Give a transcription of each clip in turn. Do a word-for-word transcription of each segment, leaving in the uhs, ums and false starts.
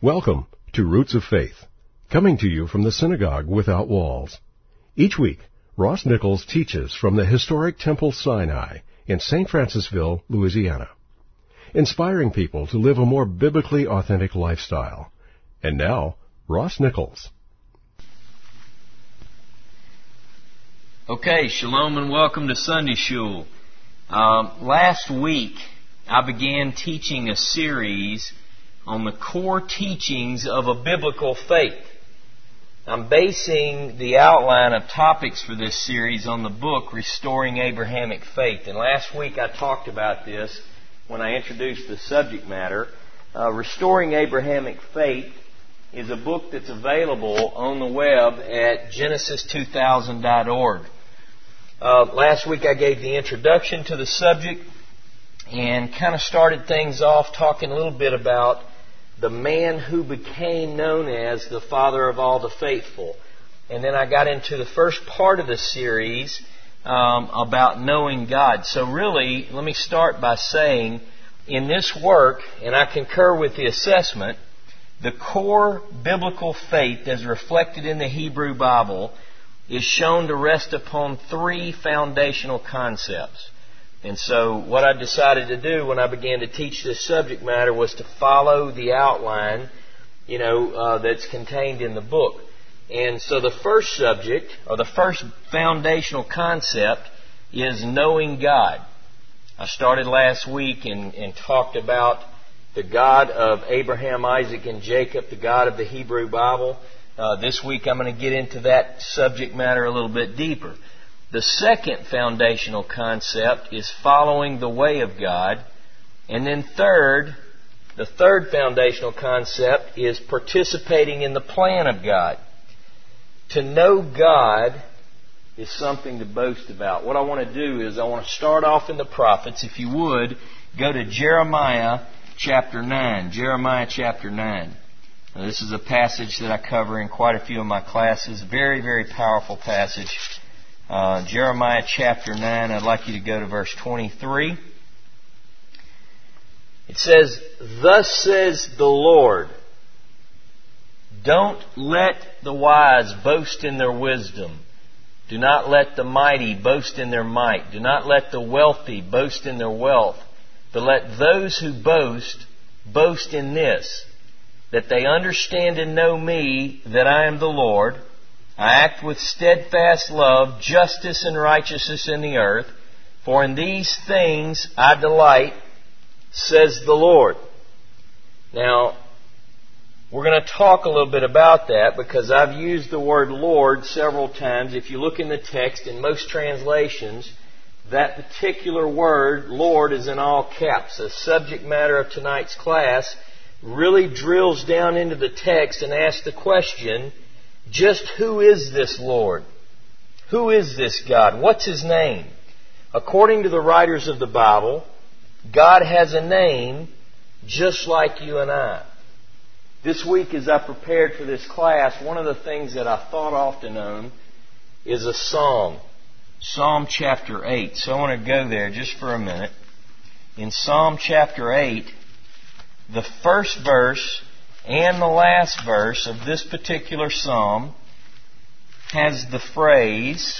Welcome to Roots of Faith, coming to you from the Synagogue Without Walls. Each week, Ross Nichols teaches from the historic Temple Sinai in Saint Francisville, Louisiana, inspiring people to live a more biblically authentic lifestyle. And now, Ross Nichols. Okay, shalom and welcome to Sunday Shul. Um, last week, I began teaching a series on the core teachings of a biblical faith. I'm basing the outline of topics for this series on the book Restoring Abrahamic Faith. And last week I talked about this when I introduced the subject matter. Uh, Restoring Abrahamic Faith is a book that's available on the web at genesis two thousand dot org. Uh, last week I gave the introduction to the subject and kind of started things off talking a little bit about the man who became known as the Father of all the faithful. And then I got into the first part of the series um, about knowing God. So really, let me start by saying, in this work, and I concur with the assessment, the core biblical faith as reflected in the Hebrew Bible is shown to rest upon three foundational concepts. And so what I decided to do when I began to teach this subject matter was to follow the outline, you know, uh, that's contained in the book. And so the first subject, or the first foundational concept, is knowing God. I started last week and, and talked about the God of Abraham, Isaac, and Jacob, the God of the Hebrew Bible. Uh, this week I'm going to get into that subject matter a little bit deeper. The second foundational concept is following the way of God. And then third, the third foundational concept is participating in the plan of God. To know God is something to boast about. What I want to do is I want to start off in the prophets. If you would, go to Jeremiah chapter nine. Jeremiah chapter nine. Now, this is a passage that I cover in quite a few of my classes. Very, very powerful passage. Uh, Jeremiah chapter nine, I'd like you to go to verse twenty-three. It says, "Thus says the Lord, don't let the wise boast in their wisdom. Do not let the mighty boast in their might. Do not let the wealthy boast in their wealth. But let those who boast, boast in this, that they understand and know me, that I am the Lord. I act with steadfast love, justice, and righteousness in the earth. For in these things I delight, says the Lord." Now, we're going to talk a little bit about that because I've used the word Lord several times. If you look in the text, in most translations, that particular word, Lord, is in all caps. The subject matter of tonight's class really drills down into the text and asks the question, just who is this Lord? Who is this God? What's His name? According to the writers of the Bible, God has a name just like you and I. This week as I prepared for this class, one of the things that I thought often on is a psalm. Psalm chapter eight. So I want to go there just for a minute. In Psalm chapter eight, the first verse and the last verse of this particular psalm has the phrase,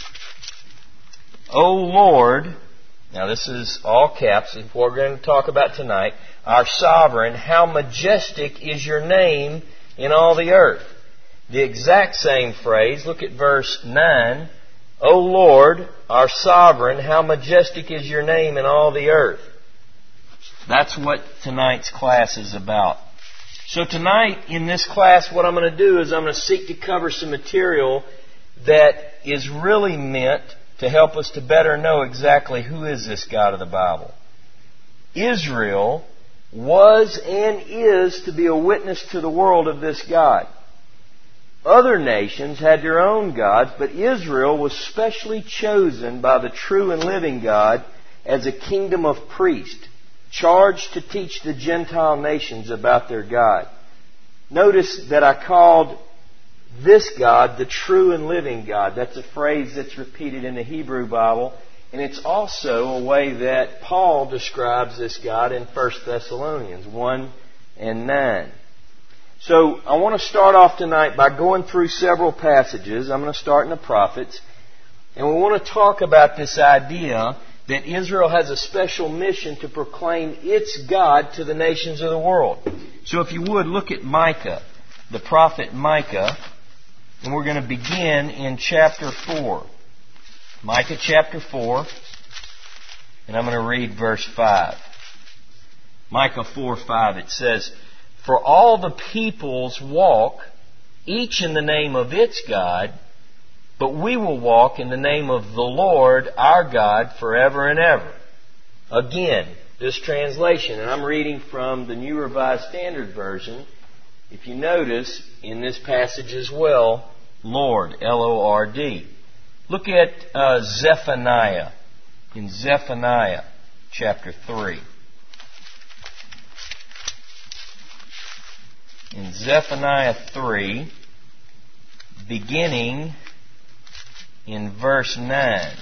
"O Lord," now this is all caps, it's what we're going to talk about tonight, "our sovereign, how majestic is your name in all the earth." The exact same phrase, look at verse nine, "O Lord, our sovereign, how majestic is your name in all the earth." That's what tonight's class is about. So tonight, in this class, what I'm going to do is I'm going to seek to cover some material that is really meant to help us to better know exactly who is this God of the Bible. Israel was and is to be a witness to the world of this God. Other nations had their own gods, but Israel was specially chosen by the true and living God as a kingdom of priests, charged to teach the Gentile nations about their God. Notice that I called this God the true and living God. That's a phrase that's repeated in the Hebrew Bible, and it's also a way that Paul describes this God in First Thessalonians one and nine. So I want to start off tonight by going through several passages. I'm going to start in the prophets. And we want to talk about this idea that Israel has a special mission to proclaim its God to the nations of the world. So if you would, look at Micah, the prophet Micah, and we're going to begin in chapter four. Micah chapter four, and I'm going to read verse five. Micah four five, it says, "For all the peoples walk, each in the name of its God, but we will walk in the name of the Lord our God forever and ever." Again, this translation, and I'm reading from the New Revised Standard Version. If you notice, in this passage as well, Lord, L O R D. Look at uh, Zephaniah, in Zephaniah chapter three. In Zephaniah three, beginning in verse nine,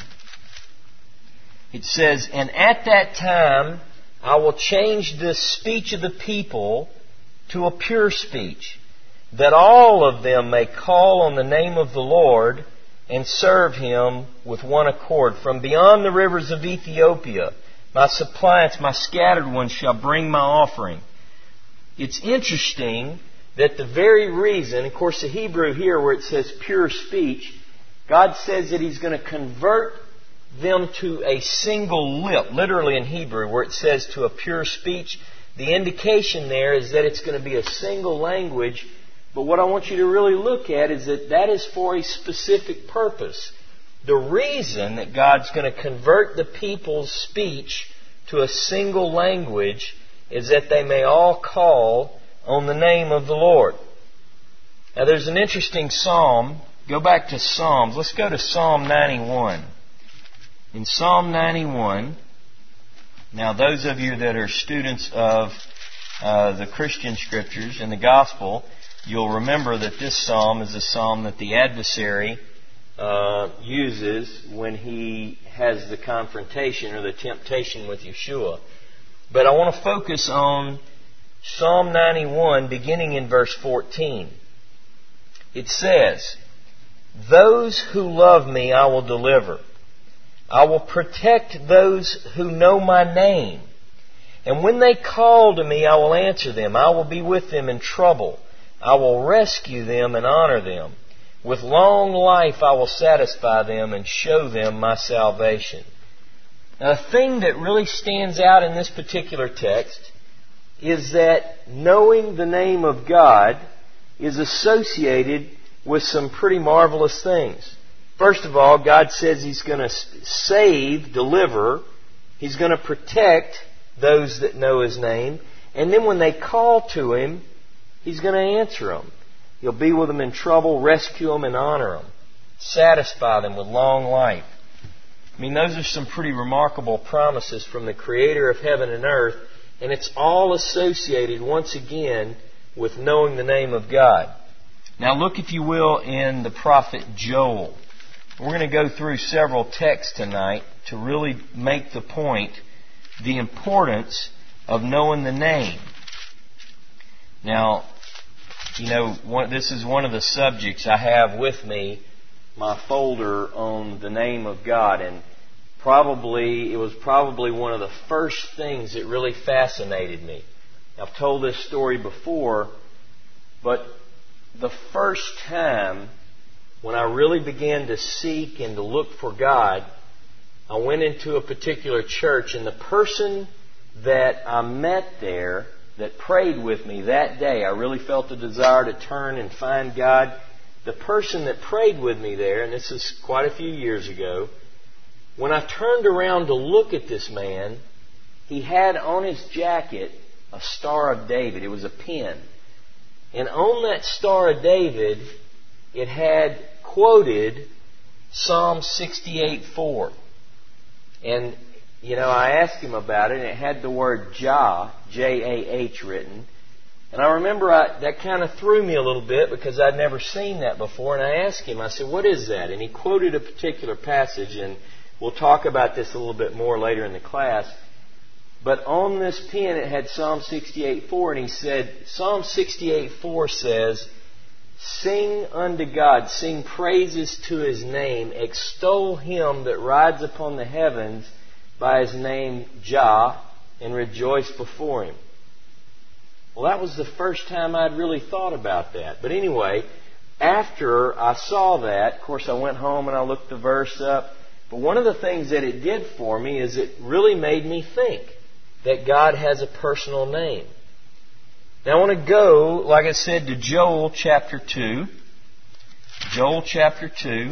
it says, "And at that time I will change the speech of the people to a pure speech, that all of them may call on the name of the Lord and serve Him with one accord. From beyond the rivers of Ethiopia, my suppliants, my scattered ones, shall bring my offering." It's interesting that the very reason, of course the Hebrew here where it says pure speech, God says that He's going to convert them to a single lip, literally in Hebrew, where it says to a pure speech. The indication there is that it's going to be a single language. But what I want you to really look at is that that is for a specific purpose. The reason that God's going to convert the people's speech to a single language is that they may all call on the name of the Lord. Now there's an interesting psalm. Go back to Psalms. Let's go to Psalm ninety-one. In Psalm ninety-one, now those of you that are students of uh, the Christian Scriptures and the Gospel, you'll remember that this psalm is a psalm that the adversary uh, uses when he has the confrontation or the temptation with Yeshua. But I want to focus on Psalm ninety-one, beginning in verse fourteen. It says, "Those who love me I will deliver. I will protect those who know my name. And when they call to me, I will answer them. I will be with them in trouble. I will rescue them and honor them. With long life I will satisfy them and show them my salvation." Now, the thing that really stands out in this particular text is that knowing the name of God is associated with some pretty marvelous things. First of all, God says He's going to save, deliver. He's going to protect those that know His name. And then when they call to Him, He's going to answer them. He'll be with them in trouble, rescue them, and honor them. Satisfy them with long life. I mean, those are some pretty remarkable promises from the Creator of heaven and earth. And it's all associated, once again, with knowing the name of God. Now look, if you will, in the prophet Joel. We're going to go through several texts tonight to really make the point, the importance of knowing the name. Now, you know, one, this is one of the subjects I have with me, my folder on the name of God, and probably, it was probably one of the first things that really fascinated me. I've told this story before, but the first time when I really began to seek and to look for God, I went into a particular church, and the person that I met there that prayed with me that day, I really felt a desire to turn and find God. The person that prayed with me there, and this is quite a few years ago, when I turned around to look at this man, he had on his jacket a Star of David. It was a pin. And on that Star of David, it had quoted Psalm sixty-eight four. And, you know, I asked him about it, and it had the word Jah, J A H written. And I remember I, that kind of threw me a little bit because I'd never seen that before. And I asked him, I said, what is that? And he quoted a particular passage, and we'll talk about this a little bit more later in the class. But on this pen it had Psalm sixty-eight four, and he said, Psalm sixty-eight four says, "Sing unto God, sing praises to His name, extol Him that rides upon the heavens by His name Jah, and rejoice before Him." Well, that was the first time I'd really thought about that. But anyway, after I saw that, of course I went home and I looked the verse up. But one of the things that it did for me is it really made me think that God has a personal name. Now I want to go, like I said, to Joel chapter two. Joel chapter two.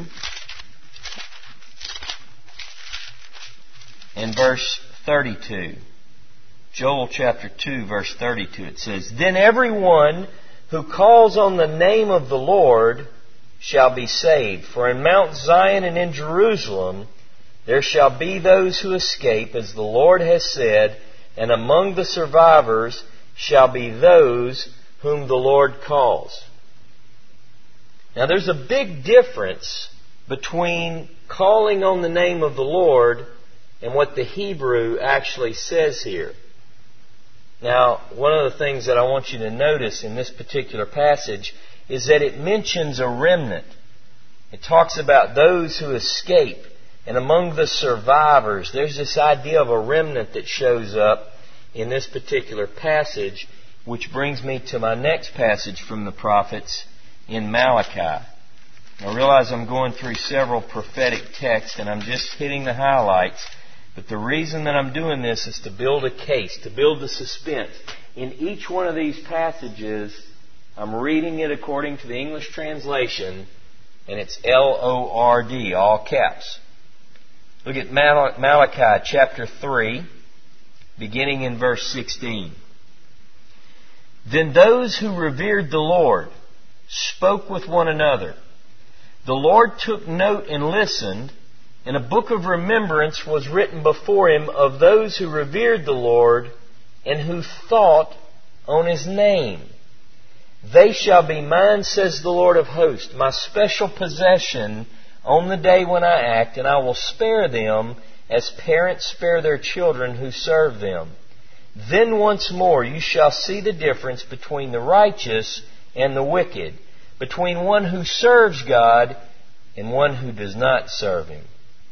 And verse thirty-two. Joel chapter two, verse thirty-two. It says, "Then everyone who calls on the name of the Lord shall be saved. For in Mount Zion and in Jerusalem there shall be those who escape, as the Lord has said, and among the survivors shall be those whom the Lord calls." Now there's a big difference between calling on the name of the Lord and what the Hebrew actually says here. Now, one of the things that I want you to notice in this particular passage is that it mentions a remnant. It talks about those who escape. And among the survivors, there's this idea of a remnant that shows up in this particular passage, which brings me to my next passage from the prophets in Malachi. I realize I'm going through several prophetic texts and I'm just hitting the highlights. But the reason that I'm doing this is to build a case, to build the suspense. In each one of these passages, I'm reading it according to the English translation, and it's L O R D, all caps. Look at Mal- Malachi chapter three, beginning in verse sixteen. "Then those who revered the Lord spoke with one another. The Lord took note and listened, and a book of remembrance was written before Him of those who revered the Lord and who thought on His name. They shall be mine, says the Lord of hosts, my special possession on the day when I act, and I will spare them as parents spare their children who serve them. Then once more you shall see the difference between the righteous and the wicked, between one who serves God and one who does not serve Him."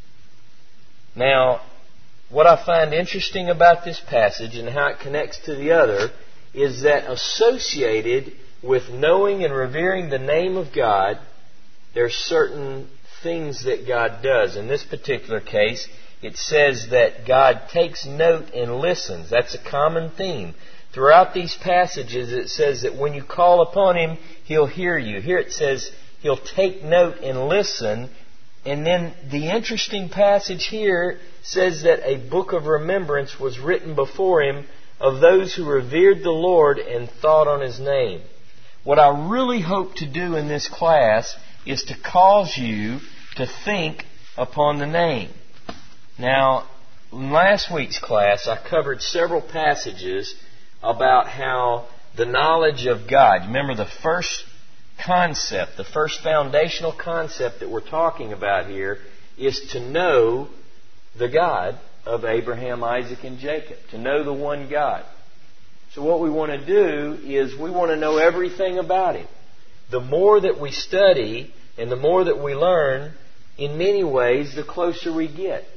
Now, what I find interesting about this passage and how it connects to the other is that associated with knowing and revering the name of God, there are certain things that God does. In this particular case, it says that God takes note and listens. That's a common theme. Throughout these passages, it says that when you call upon Him, He'll hear you. Here it says He'll take note and listen. And then the interesting passage here says that a book of remembrance was written before Him of those who revered the Lord and thought on His name. What I really hope to do in this class is to cause you to think upon the name. Now, in last week's class, I covered several passages about how the knowledge of God, remember the first concept, the first foundational concept that we're talking about here is to know the God of Abraham, Isaac, and Jacob. To know the one God. So what we want to do is we want to know everything about Him. The more that we study and the more that we learn, in many ways, the closer we get.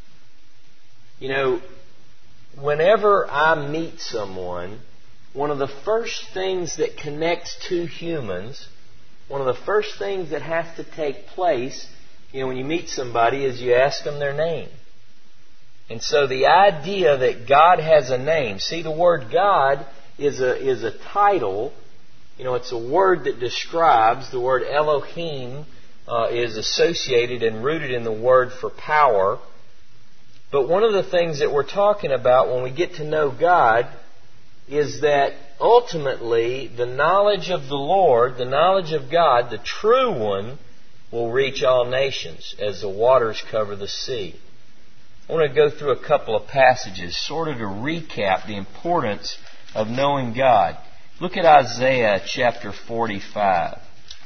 You know, whenever I meet someone, one of the first things that connects two humans, one of the first things that has to take place, you know, when you meet somebody is you ask them their name. And so the idea that God has a name, see the word God is a is a title, you know, it's a word that describes, the word Elohim uh, is associated and rooted in the word for power. But one of the things that we're talking about when we get to know God is that ultimately the knowledge of the Lord, the knowledge of God, the true one, will reach all nations as the waters cover the sea. I want to go through a couple of passages sort of to recap the importance of knowing God. Look at Isaiah chapter forty-five.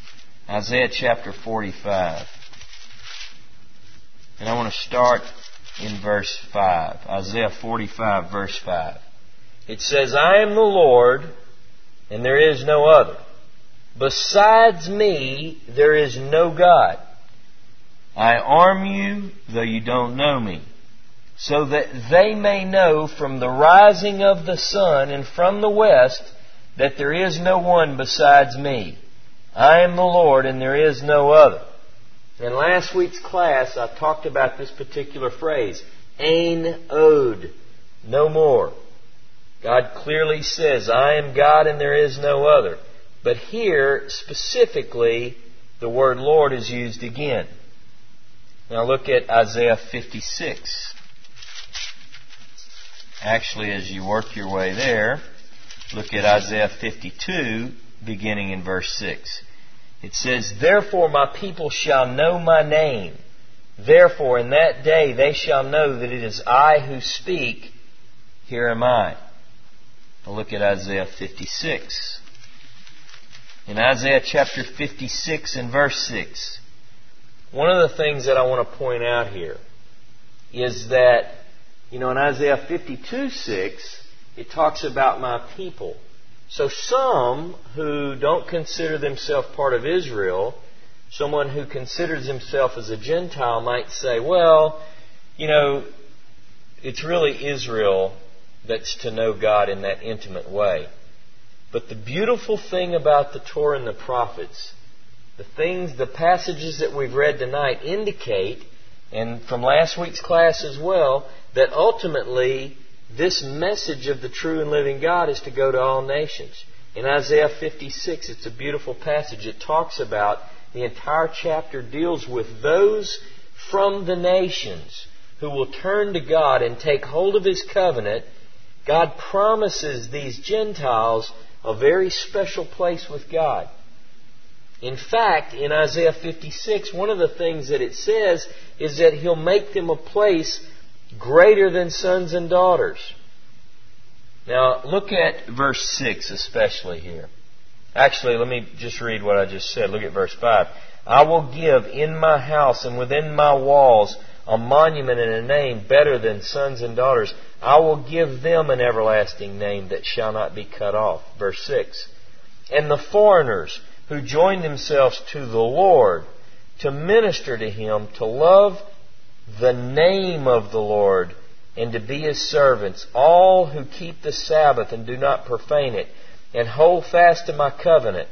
Isaiah chapter forty-five. And I want to start in verse five. Isaiah forty-five, verse five. It says, I am the Lord, and there is no other. Besides me, there is no God. I arm you, though you don't know me, so that they may know from the rising of the sun and from the west that there is no one besides me. I am the Lord, and there is no other. In last week's class, I talked about this particular phrase, Ein Od, no more. God clearly says, I am God and there is no other. But here, specifically, the word Lord is used again. Now look at Isaiah fifty-six. Actually, as you work your way there, look at Isaiah fifty-two, beginning in verse six. It says, Therefore my people shall know my name. Therefore in that day they shall know that it is I who speak. Here am I. Now look at Isaiah fifty-six. In Isaiah chapter fifty-six and verse six, one of the things that I want to point out here is that, you know, in Isaiah fifty-two six, it talks about my people. So some who don't consider themselves part of Israel, someone who considers himself as a Gentile might say, well, you know, it's really Israel that's to know God in that intimate way. But the beautiful thing about the Torah and the prophets, the things, the passages that we've read tonight indicate, and from last week's class as well, that ultimately this message of the true and living God is to go to all nations. In Isaiah fifty-six, it's a beautiful passage. It talks about, the entire chapter deals with those from the nations who will turn to God and take hold of His covenant. God promises these Gentiles a very special place with God. In fact, in Isaiah fifty-six, one of the things that it says is that He'll make them a place greater than sons and daughters. Now, look at verse six especially here. Actually, let me just read what I just said. Look at verse five. I will give in my house and within my walls a monument and a name better than sons and daughters. I will give them an everlasting name that shall not be cut off. Verse six. And the foreigners who join themselves to the Lord to minister to Him, to love the name of the Lord, and to be His servants, all who keep the Sabbath and do not profane it, and hold fast to my covenant,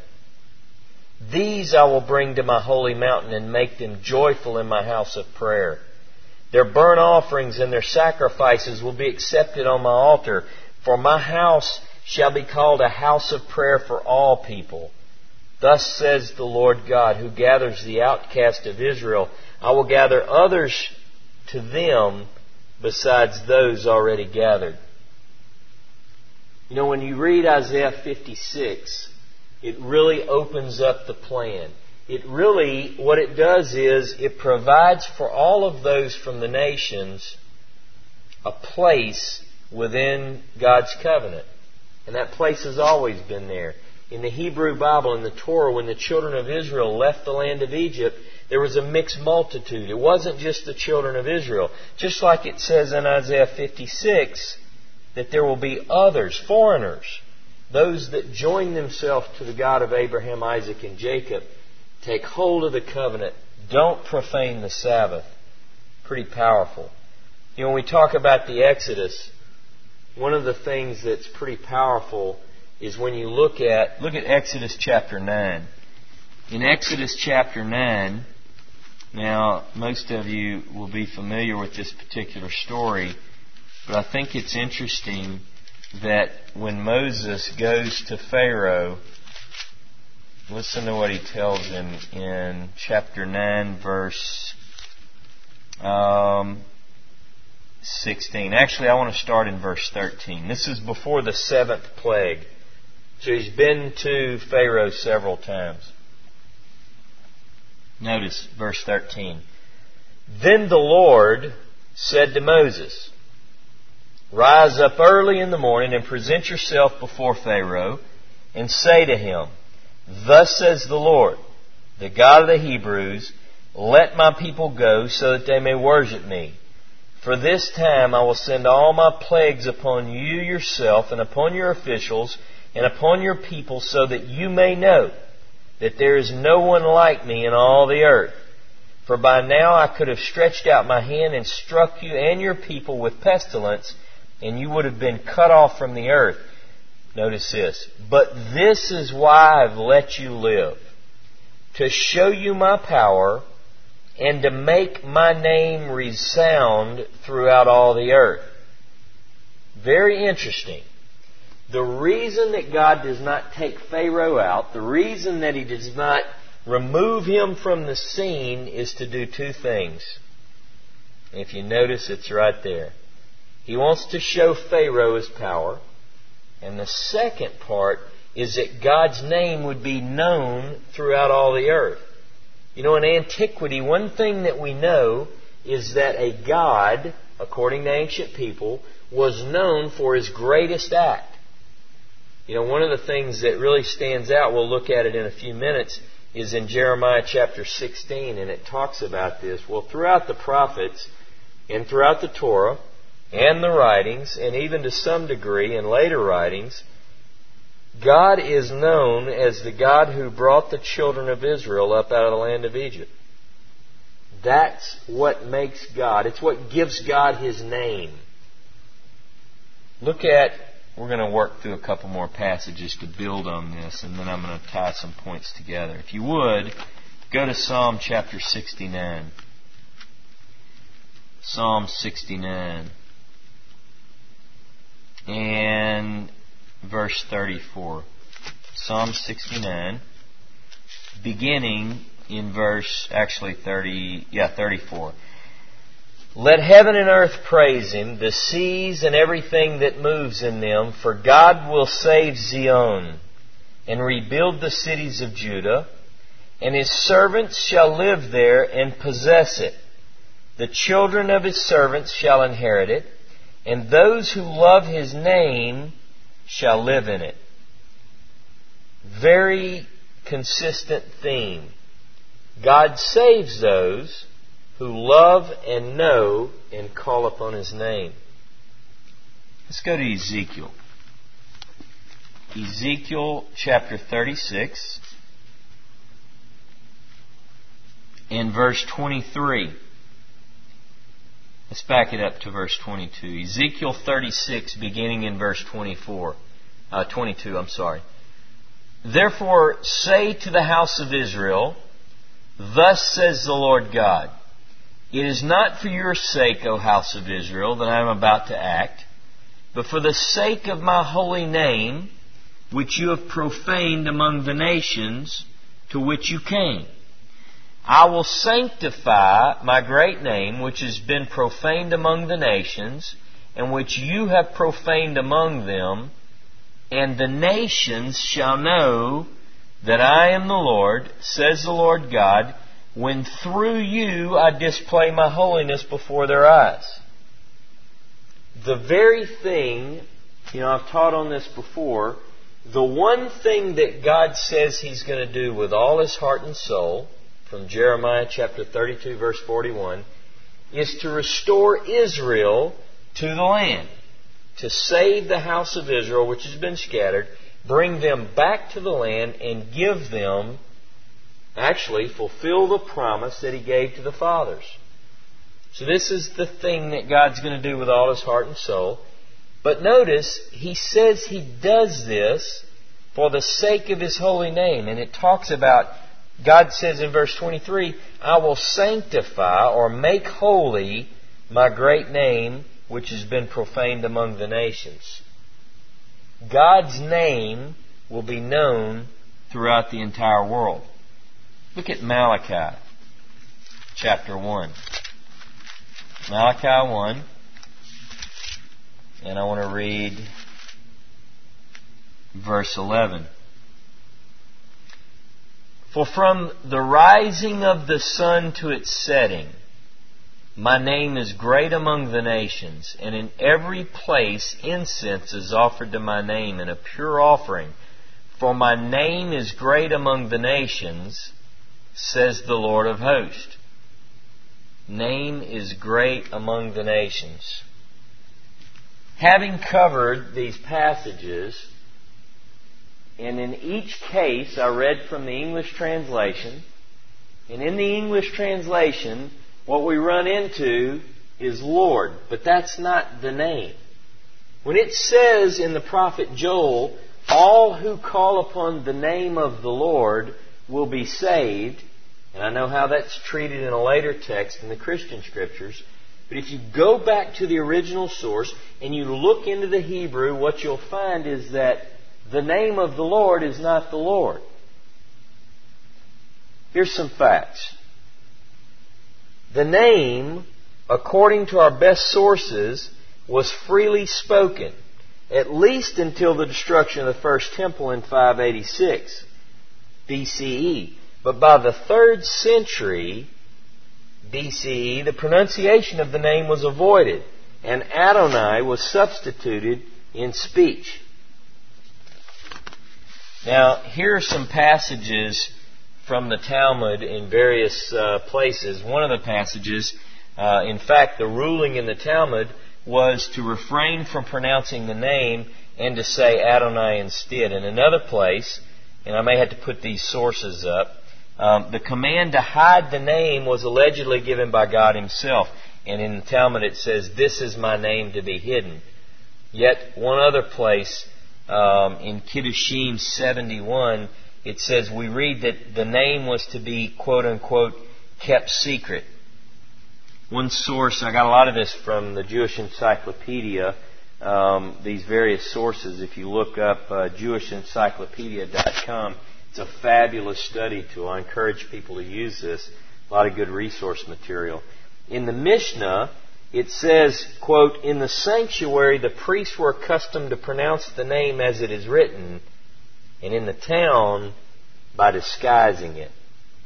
these I will bring to my holy mountain and make them joyful in my house of prayer. Their burnt offerings and their sacrifices will be accepted on my altar, for my house shall be called a house of prayer for all people. Thus says the Lord God, who gathers the outcast of Israel. I will gather others to them besides those already gathered. You know, when you read Isaiah fifty-six, it really opens up the plan. It really, what it does is, it provides for all of those from the nations a place within God's covenant. And that place has always been there. In the Hebrew Bible, in the Torah, when the children of Israel left the land of Egypt, there was a mixed multitude. It wasn't just the children of Israel. Just like it says in Isaiah fifty-six, that there will be others, foreigners, those that join themselves to the God of Abraham, Isaac, and Jacob, take hold of the covenant, don't profane the Sabbath. Pretty powerful. You know, when we talk about the Exodus, one of the things that's pretty powerful is when you look at, look at Exodus chapter nine. In Exodus chapter nine, now most of you will be familiar with this particular story, but I think it's interesting that when Moses goes to Pharaoh, listen to what he tells him in chapter nine, verse um, sixteen. Actually, I want to start in verse thirteen. This is before the seventh plague. So he's been to Pharaoh several times. Notice verse thirteen. Then the Lord said to Moses, Rise up early in the morning and present yourself before Pharaoh and say to him, Thus says the Lord, the God of the Hebrews, Let my people go so that they may worship me. For this time I will send all my plagues upon you yourself, and upon your officials, and upon your people, so that you may know that there is no one like me in all the earth. For by now I could have stretched out my hand and struck you and your people with pestilence, and you would have been cut off from the earth. Notice this. But this is why I've let you live, to show you my power, and to make my name resound throughout all the earth. Very interesting. The reason that God does not take Pharaoh out, the reason that He does not remove him from the scene, is to do two things. And if you notice, it's right there. He wants to show Pharaoh His power. And the second part is that God's name would be known throughout all the earth. You know, in antiquity, one thing that we know is that a god, according to ancient people, was known for his greatest act. You know, one of the things that really stands out, we'll look at it in a few minutes, is in Jeremiah chapter sixteen, and it talks about this. Well, throughout the prophets and throughout the Torah and the writings, and even to some degree in later writings, God is known as the God who brought the children of Israel up out of the land of Egypt. That's what makes God, it's what gives God His name. Look at, we're going to work through a couple more passages to build on this, and then I'm going to tie some points together. If you would, go to Psalm chapter sixty-nine. Psalm sixty-nine. And verse thirty-four. Psalm sixty-nine, beginning in verse, actually thirty, yeah, thirty-four. Let heaven and earth praise Him, the seas and everything that moves in them, for God will save Zion and rebuild the cities of Judah, and His servants shall live there and possess it. The children of His servants shall inherit it, and those who love His name shall live in it. Very consistent theme. God saves those who love and know and call upon His name. Let's go to Ezekiel. Ezekiel chapter thirty-six and verse twenty-three. Let's back it up to verse twenty-two. Ezekiel thirty-six, beginning in verse twenty-four. Uh, twenty-two, I'm sorry. Therefore say to the house of Israel, thus says the Lord God, it is not for your sake, O house of Israel, that I am about to act, but for the sake of my holy name, which you have profaned among the nations to which you came. I will sanctify my great name, which has been profaned among the nations, and which you have profaned among them, and the nations shall know that I am the Lord, says the Lord God, when through you I display my holiness before their eyes. The very thing, you know, I've taught on this before, the one thing that God says He's going to do with all His heart and soul, from Jeremiah chapter thirty-two, verse forty-one, is to restore Israel to the land, to save the house of Israel, which has been scattered, bring them back to the land, and give them, actually fulfill the promise that He gave to the fathers. So this is the thing that God's going to do with all His heart and soul. But notice, He says He does this for the sake of His holy name. And it talks about, God says in verse twenty-three, I will sanctify or make holy my great name, which has been profaned among the nations. God's name will be known throughout the entire world. Look at Malachi chapter one. Malachi one. And I want to read verse eleven. For from the rising of the sun to its setting, my name is great among the nations, and in every place incense is offered to my name in a pure offering. For my name is great among the nations, says the Lord of hosts. name is great among the nations. Having covered these passages, and in each case I read from the English translation, and in the English translation, what we run into is Lord, but that's not the name. When it says in the prophet Joel, all who call upon the name of the Lord will be saved, and I know how that's treated in a later text in the Christian Scriptures, but if you go back to the original source and you look into the Hebrew, what you'll find is that the name of the Lord is not the Lord. Here's some facts. The name, according to our best sources, was freely spoken, at least until the destruction of the first temple in five eighty-six B C E. But by the third century B C E, the pronunciation of the name was avoided, and Adonai was substituted in speech. Now, here are some passages from the Talmud in various uh, places. One of the passages, uh, in fact, the ruling in the Talmud was to refrain from pronouncing the name and to say Adonai instead. In another place, and I may have to put these sources up, um, the command to hide the name was allegedly given by God Himself. And in the Talmud it says, "This is my name to be hidden." Yet one other place, um, in Kiddushin seventy-one, it says, we read that the name was to be, quote unquote, kept secret. One source, I got a lot of this from the Jewish Encyclopedia, um, these various sources. If you look up uh, Jewish Encyclopedia dot com, it's a fabulous study tool. I encourage people to use this. A lot of good resource material. In the Mishnah, it says, quote, "In the sanctuary the priests were accustomed to pronounce the name as it is written, and in the town by disguising it."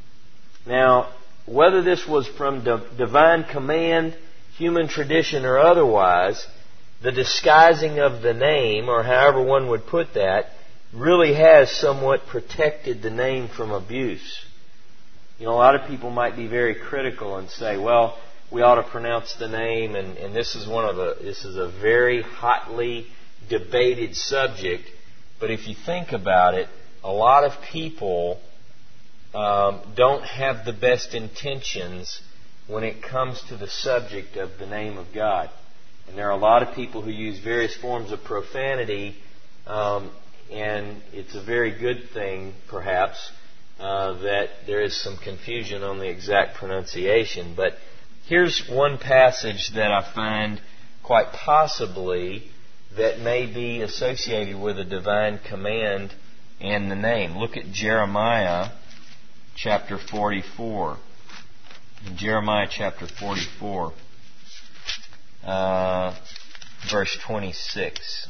Now, whether this was from divine command, human tradition, or otherwise, the disguising of the name, or however one would put that, really has somewhat protected the name from abuse. You know, a lot of people might be very critical and say, well, we ought to pronounce the name, and, and this is one of the this is a very hotly debated subject. But if you think about it, a lot of people um, don't have the best intentions when it comes to the subject of the name of God. And there are a lot of people who use various forms of profanity, um, and it's a very good thing, perhaps, uh, that there is some confusion on the exact pronunciation. But here's one passage that I find quite possibly that may be associated with a divine command and the name. Look at Jeremiah chapter forty-four. In Jeremiah chapter forty-four, uh, verse twenty-six.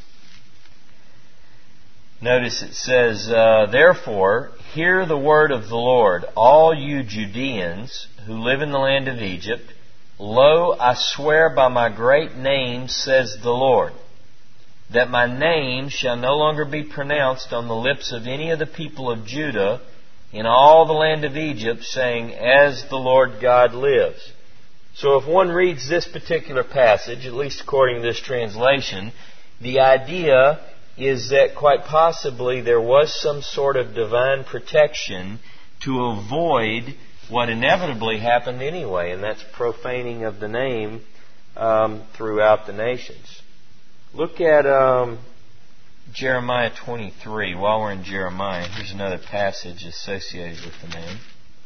Notice it says, uh, "Therefore, hear the word of the Lord, all you Judeans who live in the land of Egypt. Lo, I swear by my great name, says the Lord, that my name shall no longer be pronounced on the lips of any of the people of Judah in all the land of Egypt, saying, as the Lord God lives." So if one reads this particular passage, at least according to this translation, the idea is that quite possibly there was some sort of divine protection to avoid what inevitably happened anyway, and that's profaning of the name um, throughout the nations. Look at um, Jeremiah twenty-three. While we're in Jeremiah, here's another passage associated with the name.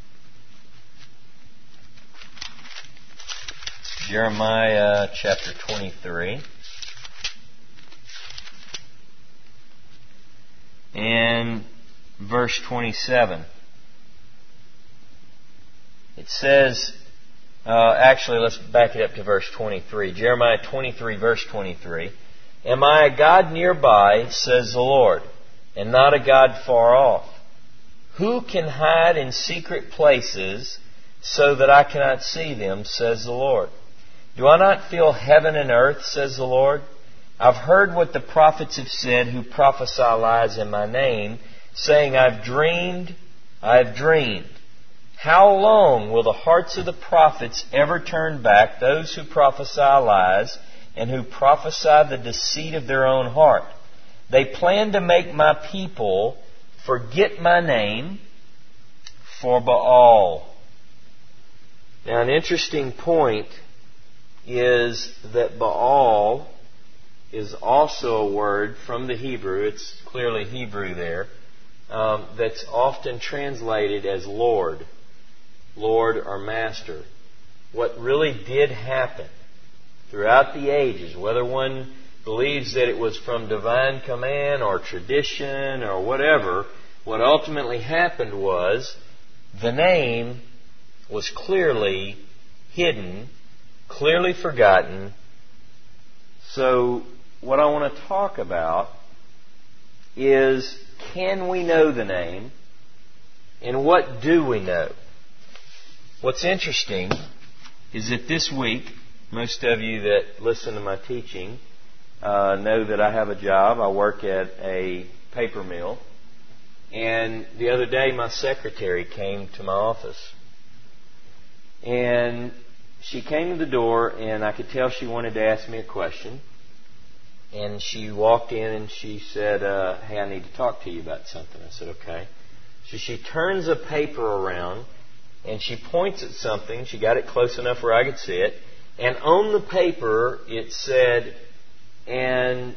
Jeremiah chapter twenty-three. And verse twenty-seven. It says, uh, actually, let's back it up to verse twenty-three. Jeremiah twenty-three, verse twenty-three. "Am I a God nearby, says the Lord, and not a God far off? Who can hide in secret places so that I cannot see them, says the Lord? Do I not fill heaven and earth, says the Lord? I've heard what the prophets have said who prophesy lies in my name, saying, I've dreamed, I've dreamed. How long will the hearts of the prophets ever turn back, those who prophesy lies and who prophesy the deceit of their own heart? They plan to make my people forget my name for Baal. Now, an interesting point is that Baal is also a word from the Hebrew. It's clearly Hebrew there. Um, that's often translated as Lord. Lord or Master. What really did happen throughout the ages, whether one believes that it was from divine command or tradition or whatever, what ultimately happened was the name was clearly hidden, clearly forgotten. So what I want to talk about is, can we know the name, and what do we know? What's interesting is that this week, most of you that listen to my teaching uh, know that I have a job. I work at a paper mill. And the other day my secretary came to my office. And she came to the door, and I could tell she wanted to ask me a question. And she walked in and she said, uh, hey, I need to talk to you about something. I said, okay. So she turns a paper around and she points at something. She got it close enough where I could see it. And on the paper it said, and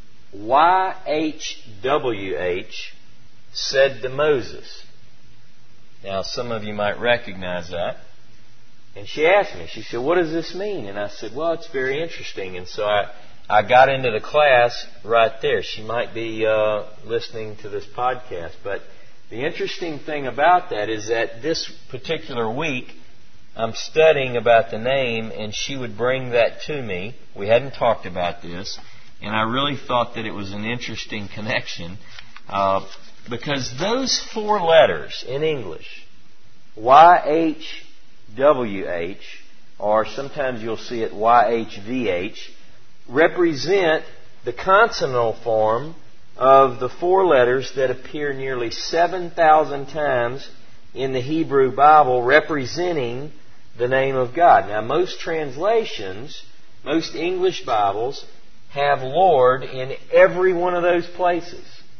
Y H W H said to Moses. Now, some of you might recognize that. And she asked me, she said, what does this mean? And I said, well, it's very interesting. And so I, I got into the class right there. She might be uh, listening to this podcast. But the interesting thing about that is that this particular week, I'm studying about the name, and she would bring that to me. We hadn't talked about this. And I really thought that it was an interesting connection. Uh, because those four letters in English, Y H W H, or sometimes you'll see it Y H V H, represent the consonantal form of the four letters that appear nearly seven thousand times in the Hebrew Bible, representing the name of God. Now, most translations, most English Bibles, have Lord in every one of those places.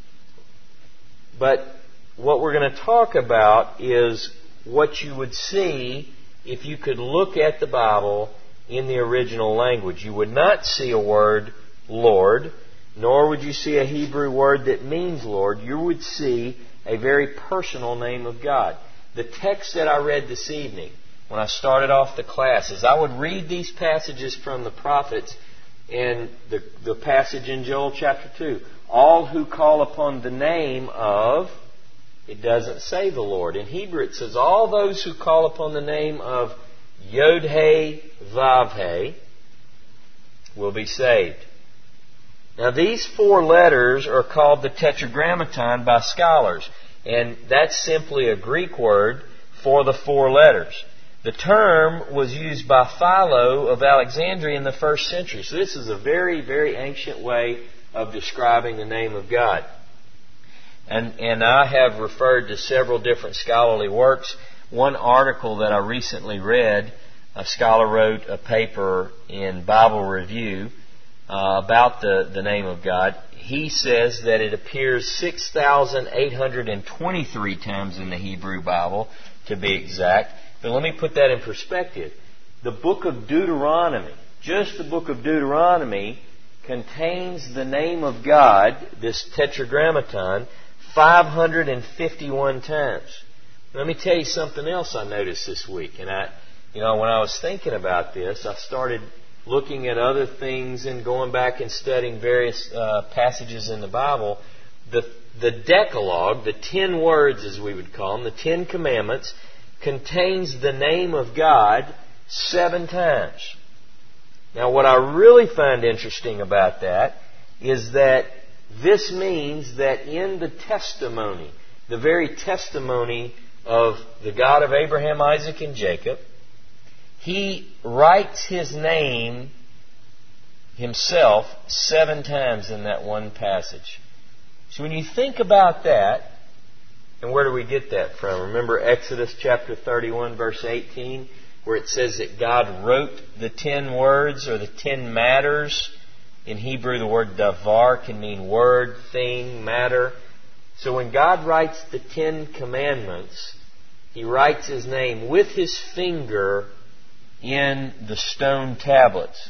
But what we're going to talk about is what you would see if you could look at the Bible in the original language. You would not see a word Lord, nor would you see a Hebrew word that means Lord. You would see a very personal name of God. The text that I read this evening, when I started off the classes, I would read these passages from the prophets, and the, the passage in Joel chapter two. All who call upon the name of, it doesn't say the Lord. In Hebrew it says, all those who call upon the name of Yod-Heh Vav-Heh will be saved. Now, these four letters are called the Tetragrammaton by scholars, and that's simply a Greek word for the four letters. The term was used by Philo of Alexandria in the first century. So this is a very, very ancient way of describing the name of God. And, and I have referred to several different scholarly works. One article that I recently read, a scholar wrote a paper in Bible Review uh, about the, the name of God. He says that it appears six thousand eight hundred twenty-three times in the Hebrew Bible, to be exact. But let me put that in perspective. The book of Deuteronomy, just the book of Deuteronomy, contains the name of God, this Tetragrammaton, five hundred fifty-one times. Let me tell you something else I noticed this week. And I, you know, when I was thinking about this, I started looking at other things and going back and studying various uh, passages in the Bible. The, the Decalogue, the ten words as we would call them, the Ten Commandments, contains the name of God seven times. Now, what I really find interesting about that is that this means that in the testimony, the very testimony of the God of Abraham, Isaac, and Jacob, He writes His name Himself seven times in that one passage. So when you think about that, And where do we get that from? Remember Exodus chapter thirty-one, verse eighteen, where it says that God wrote the ten words or the ten matters. In Hebrew, the word davar can mean word, thing, matter. So when God writes the Ten Commandments, He writes His name with His finger in the stone tablets.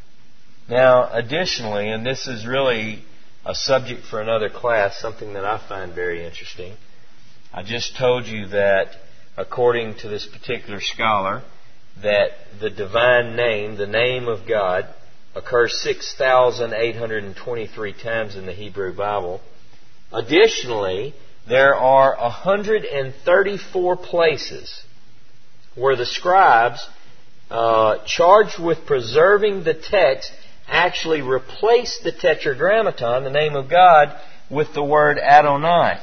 Now, additionally, and this is really a subject for another class, something that I find very interesting. I just told you that, according to this particular scholar, that the divine name, the name of God, occurs six thousand eight hundred twenty-three times in the Hebrew Bible. Additionally, there are one hundred thirty-four places where the scribes, uh, charged with preserving the text, actually replace the Tetragrammaton, the name of God, with the word Adonai.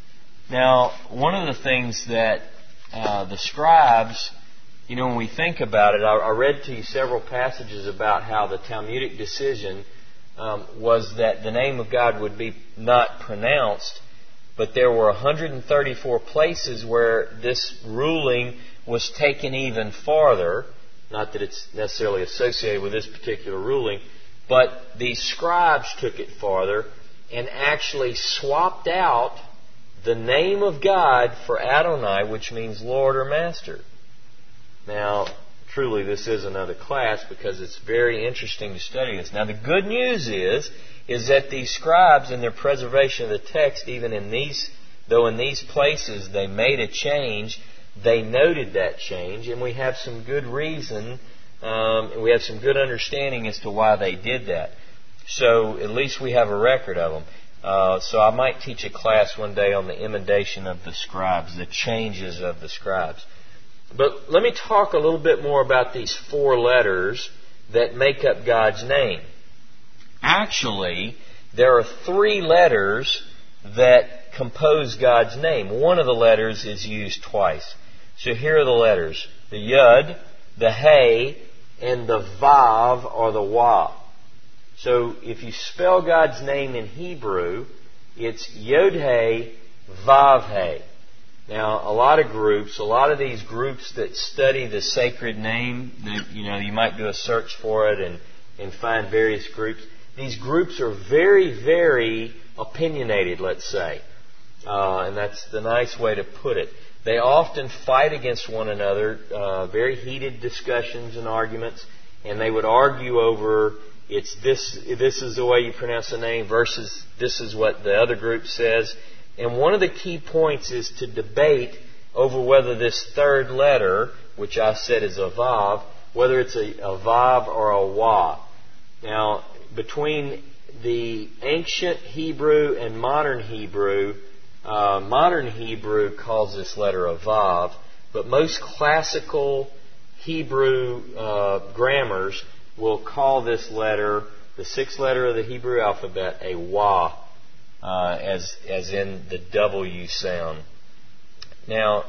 Now, one of the things that uh, the scribes, you know, when we think about it, I, I read to you several passages about how the Talmudic decision um, was that the name of God would be not pronounced, but there were one hundred thirty-four places where this ruling was taken even farther. Not that it's necessarily associated with this particular ruling, but the scribes took it farther and actually swapped out the name of God for Adonai, which means Lord or Master. Now, truly, this is another class because it's very interesting to study this. Now, the good news is, is that these scribes, in their preservation of the text, even in these, though in these places they made a change, they noted that change, and we have some good reason, um, and we have some good understanding as to why they did that. So, at least we have a record of them. Uh, so I might teach a class one day on the emendation of the scribes, the changes of the scribes. But let me talk a little bit more about these four letters that make up God's name. Actually, there are three letters that compose God's name. One of the letters is used twice. So here are the letters: the Yud, the Hey, and the Vav, or the Wa. So if you spell God's name in Hebrew, it's Yod Hey, Vav Hey. Now, a lot of groups, a lot of these groups that study the sacred name, that, you know, you might do a search for it and, and find various groups. These groups are very, very opinionated, let's say. Uh, and that's the nice way to put it. They often fight against one another, uh, very heated discussions and arguments, and they would argue over, it's this, this is the way you pronounce the name versus this is what the other group says. And one of the key points is to debate over whether this third letter, which I said is a Vav, whether it's a, a Vav or a Wa. Now, between the ancient Hebrew and modern Hebrew, uh, modern Hebrew calls this letter a Vav, but most classical Hebrew uh, grammars will call this letter, the sixth letter of the Hebrew alphabet, a Wa. Uh, as as in the W sound. Now,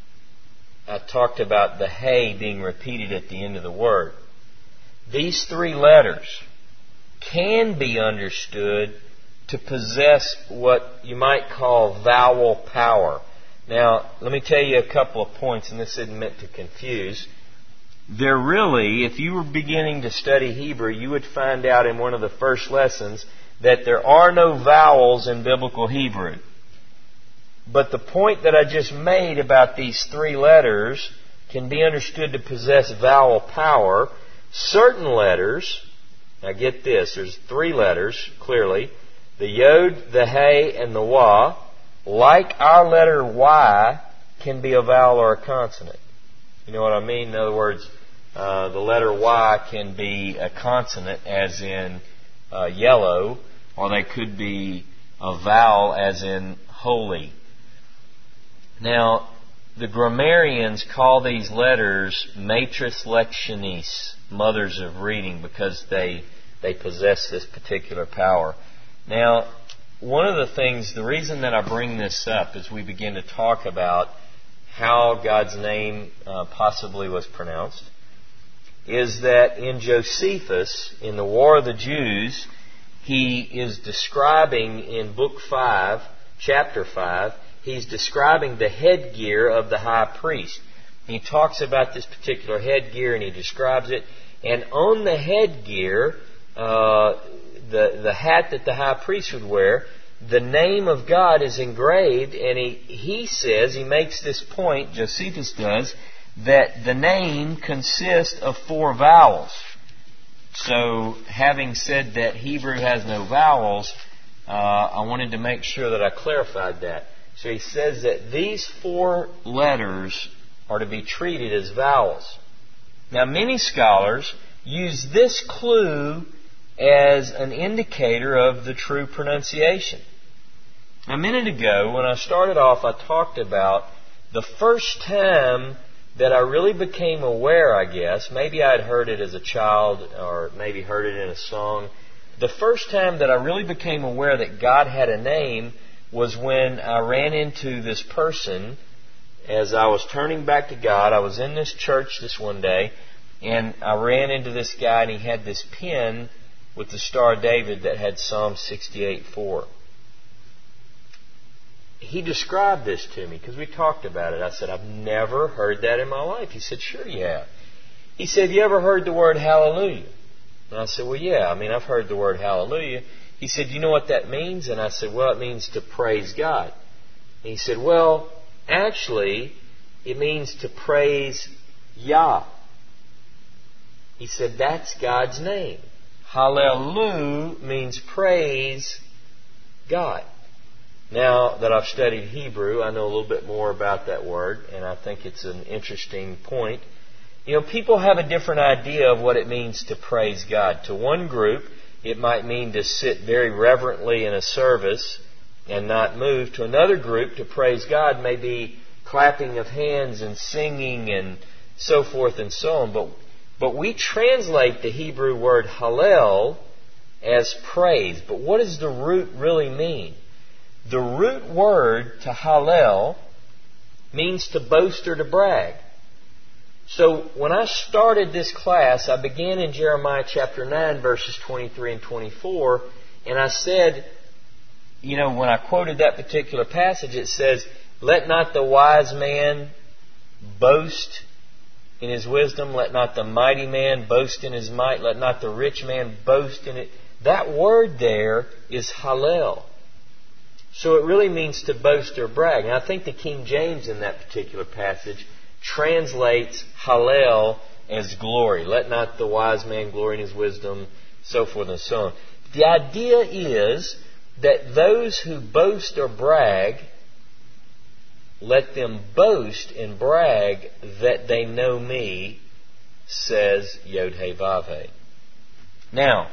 I talked about the Hey being repeated at the end of the word. These three letters can be understood to possess what you might call vowel power. Now, let me tell you a couple of points, and this isn't meant to confuse. They're really, if you were beginning to study Hebrew, you would find out in one of the first lessons that there are no vowels in biblical Hebrew. But the point that I just made about these three letters can be understood to possess vowel power. Certain letters, now get this, there's three letters, clearly, the Yod, the Hey, and the Wa, like our letter Y, can be a vowel or a consonant. You know what I mean? In other words, uh, the letter Y can be a consonant, as in Uh, yellow, or they could be a vowel as in holy. Now, the grammarians call these letters matris lectionis, mothers of reading, because they they possess this particular power. Now, one of the things, the reason that I bring this up as we begin to talk about how God's name uh, possibly was pronounced, is that in Josephus, in the War of the Jews, he is describing in Book five, Chapter five, he's describing the headgear of the high priest. He talks about this particular headgear and he describes it. And on the headgear, uh, the, the hat that the high priest would wear, the name of God is engraved, and he, he says, he makes this point, Josephus does, that the name consists of four vowels. So, having said that Hebrew has no vowels, uh, I wanted to make sure that I clarified that. So he says that these four letters are to be treated as vowels. Now, many scholars use this clue as an indicator of the true pronunciation. A minute ago, when I started off, I talked about the first time that I really became aware, I guess, maybe I had heard it as a child or maybe heard it in a song. The first time that I really became aware that God had a name was when I ran into this person as I was turning back to God. I was in this church this one day, and I ran into this guy, and he had this pen with the Star of David that had Psalm sixty-eight four. He described this to me because we talked about it. I said, I've never heard that in my life. He said, sure you have. He said, you ever heard the word hallelujah? And I said, well, yeah, I mean, I've heard the word hallelujah. He said, you know what that means? And I said, well, it means to praise God. And he said, well, actually, it means to praise Yah. He said, that's God's name. Hallelujah means praise God. Now that I've studied Hebrew, I know a little bit more about that word, and I think it's an interesting point. You know, people have a different idea of what it means to praise God. To one group, it might mean to sit very reverently in a service and not move. To another group, to praise God may be clapping of hands and singing and so forth and so on. But, but we translate the Hebrew word hallel as praise. But what does the root really mean? The root word to hallel means to boast or to brag. So when I started this class, I began in Jeremiah chapter nine, verses twenty-three and twenty-four, and I said, you know, when I quoted that particular passage, it says, let not the wise man boast in his wisdom, let not the mighty man boast in his might, let not the rich man boast in it. That word there is hallel. So it really means to boast or brag. And I think the King James in that particular passage translates hallel as glory. Let not the wise man glory in his wisdom, so forth and so on. The idea is that those who boast or brag, let them boast and brag that they know me, says Yod-Heh-Vav-Heh. Now,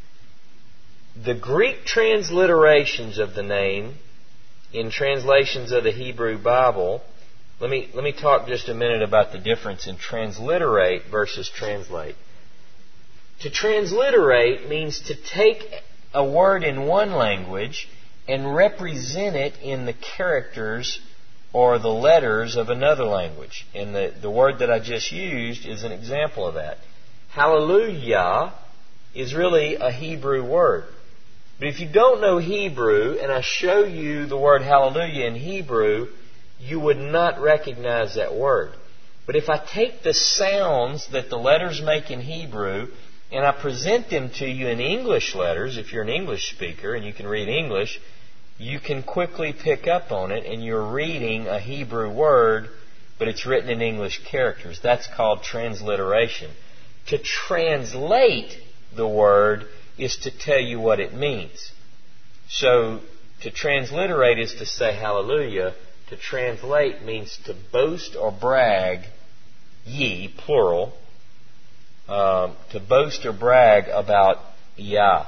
the Greek transliterations of the name in translations of the Hebrew Bible, let me let me talk just a minute about the difference in transliterate versus translate. To transliterate means to take a word in one language and represent it in the characters or the letters of another language. And the, the word that I just used is an example of that. Hallelujah is really a Hebrew word. But if you don't know Hebrew, and I show you the word hallelujah in Hebrew, you would not recognize that word. But if I take the sounds that the letters make in Hebrew, and I present them to you in English letters, if you're an English speaker and you can read English, you can quickly pick up on it, and you're reading a Hebrew word, but it's written in English characters. That's called transliteration. To translate the word is to tell you what it means. So, to transliterate is to say hallelujah. To translate means to boast or brag, ye, plural, um, to boast or brag about Yah.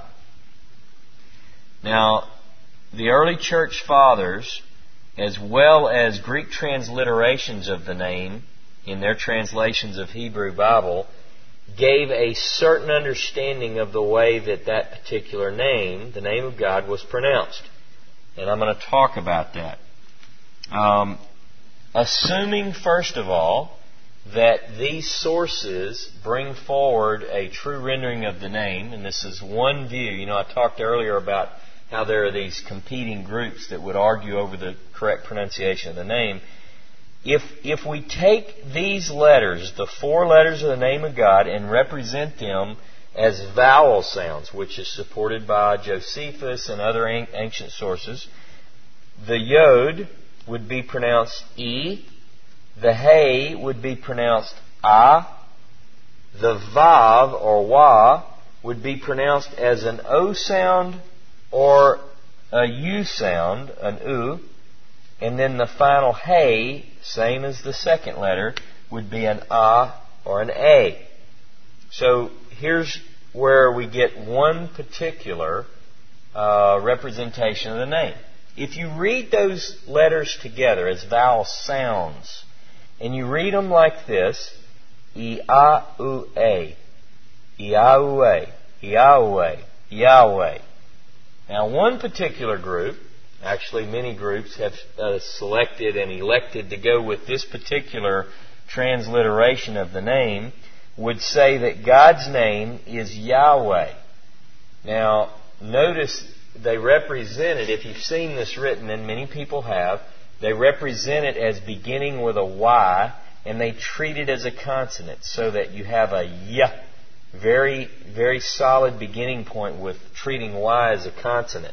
Now, the early church fathers, as well as Greek transliterations of the name in their translations of Hebrew Bible, gave a certain understanding of the way that that particular name, the name of God, was pronounced. And I'm going to talk about that. Um, assuming, first of all, that these sources bring forward a true rendering of the name, and this is one view. You know, I talked earlier about how there are these competing groups that would argue over the correct pronunciation of the name. If, if we take these letters, the four letters of the name of God, and represent them as vowel sounds, which is supported by Josephus and other ancient sources, the Yod would be pronounced E, the Hey would be pronounced Ah, the Vav or Wa would be pronounced as an O sound or a U sound, an U, and then the final Hey, same as the second letter, would be an Ah or an A. So here's where we get one particular uh, representation of the name. If you read those letters together as vowel sounds, and you read them like this, I-A-U-A, I-A-U-A, I-A-U-A, Yahweh. Now, one particular group, actually many groups, have uh, selected and elected to go with this particular transliteration of the name, would say that God's name is Yahweh. Now, notice they represent it, if you've seen this written, and many people have, they represent it as beginning with a Y, and they treat it as a consonant, so that you have a Y, very, very solid beginning point with treating Y as a consonant.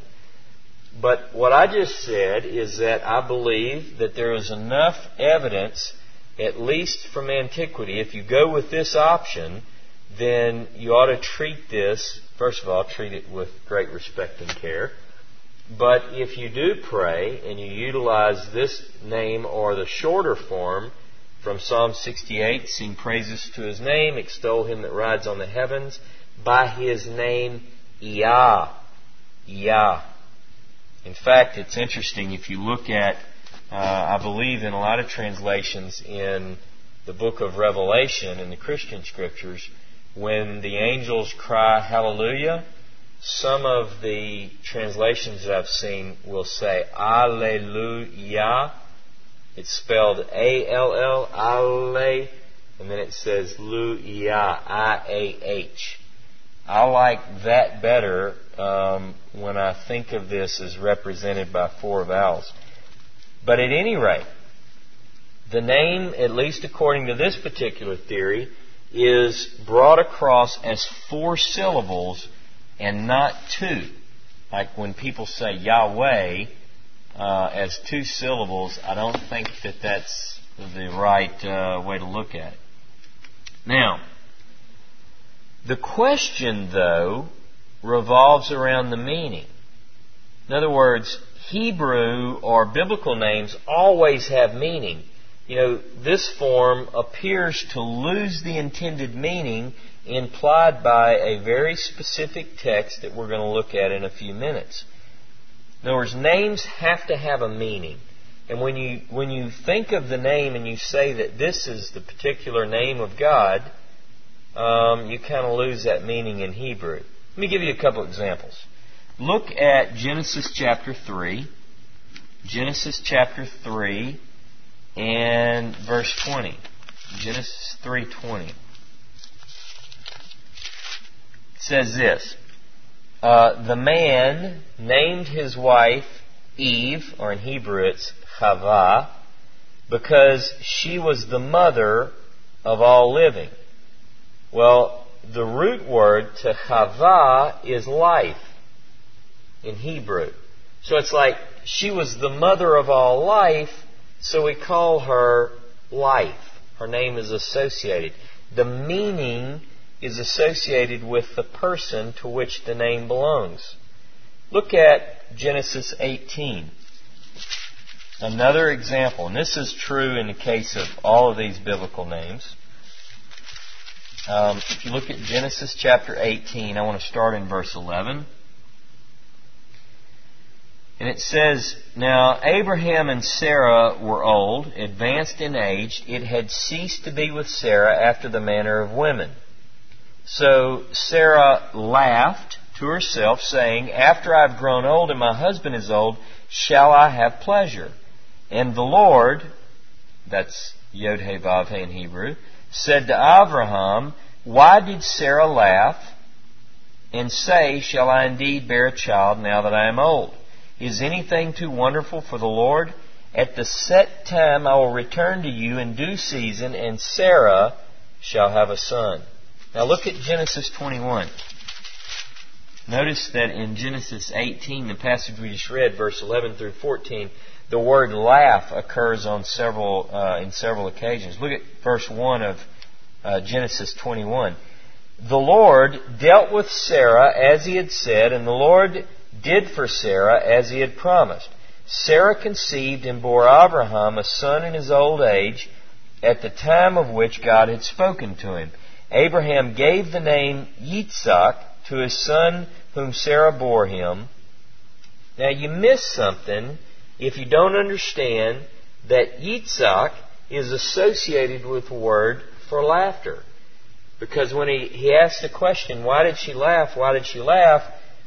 But what I just said is that I believe that there is enough evidence, at least from antiquity, if you go with this option, then you ought to treat this, first of all, treat it with great respect and care. But if you do pray and you utilize this name or the shorter form from Psalm sixty-eight, sing praises to His name, extol Him that rides on the heavens, by His name, Yah, Yah. In fact, it's interesting if you look at, uh, I believe in a lot of translations in the book of Revelation in the Christian scriptures, when the angels cry hallelujah, some of the translations that I've seen will say Alleluia. It's spelled A L L, Alle, and then it says Luia, I A H. I like that better um, when I think of this as represented by four vowels. But at any rate, the name, at least according to this particular theory, is brought across as four syllables and not two. Like when people say Yahweh uh, as two syllables, I don't think that that's the right uh, way to look at it. Now, the question, though, revolves around the meaning. In other words, Hebrew or biblical names always have meaning. You know, this form appears to lose the intended meaning implied by a very specific text that we're going to look at in a few minutes. In other words, names have to have a meaning. And when you when you think of the name and you say that this is the particular name of God, um, you kind of lose that meaning in Hebrew. Let me give you a couple examples. Look at Genesis chapter three. Genesis chapter three and verse twenty. Genesis three twenty. It says this, uh, the man named his wife Eve, or in Hebrew it's Chava, because she was the mother of all living. Well, the root word to Chava is life in Hebrew. So it's like she was the mother of all life, so we call her life. Her name is associated. The meaning is associated with the person to which the name belongs. Look at Genesis eighteen. Another example, and this is true in the case of all of these biblical names. Um, if you look at Genesis chapter eighteen, I want to start in verse eleven. And it says, now Abraham and Sarah were old, advanced in age. It had ceased to be with Sarah after the manner of women. So Sarah laughed to herself, saying, after I've grown old and my husband is old, shall I have pleasure? And the Lord, that's Yod He Vav He in Hebrew, said to Abraham, why did Sarah laugh? and say, shall I indeed bear a child now that I am old? Is anything too wonderful for the Lord? At the set time I will return to you in due season, and Sarah shall have a son. Now look at Genesis twenty-one. Notice that in Genesis eighteen, the passage we just read, verse eleven through fourteen, the word laugh occurs on several uh, in several occasions. Look at verse one of uh, Genesis twenty-one. The Lord dealt with Sarah as he had said, and the Lord did for Sarah as he had promised. Sarah conceived and bore Abraham a son in his old age, at the time of which God had spoken to him. Abraham gave the name Yitzhak to his son whom Sarah bore him. Now you miss something if you don't understand that Yitzhak is associated with the word for laughter. Because when he, he asks the question, why did she laugh? Why did she laugh?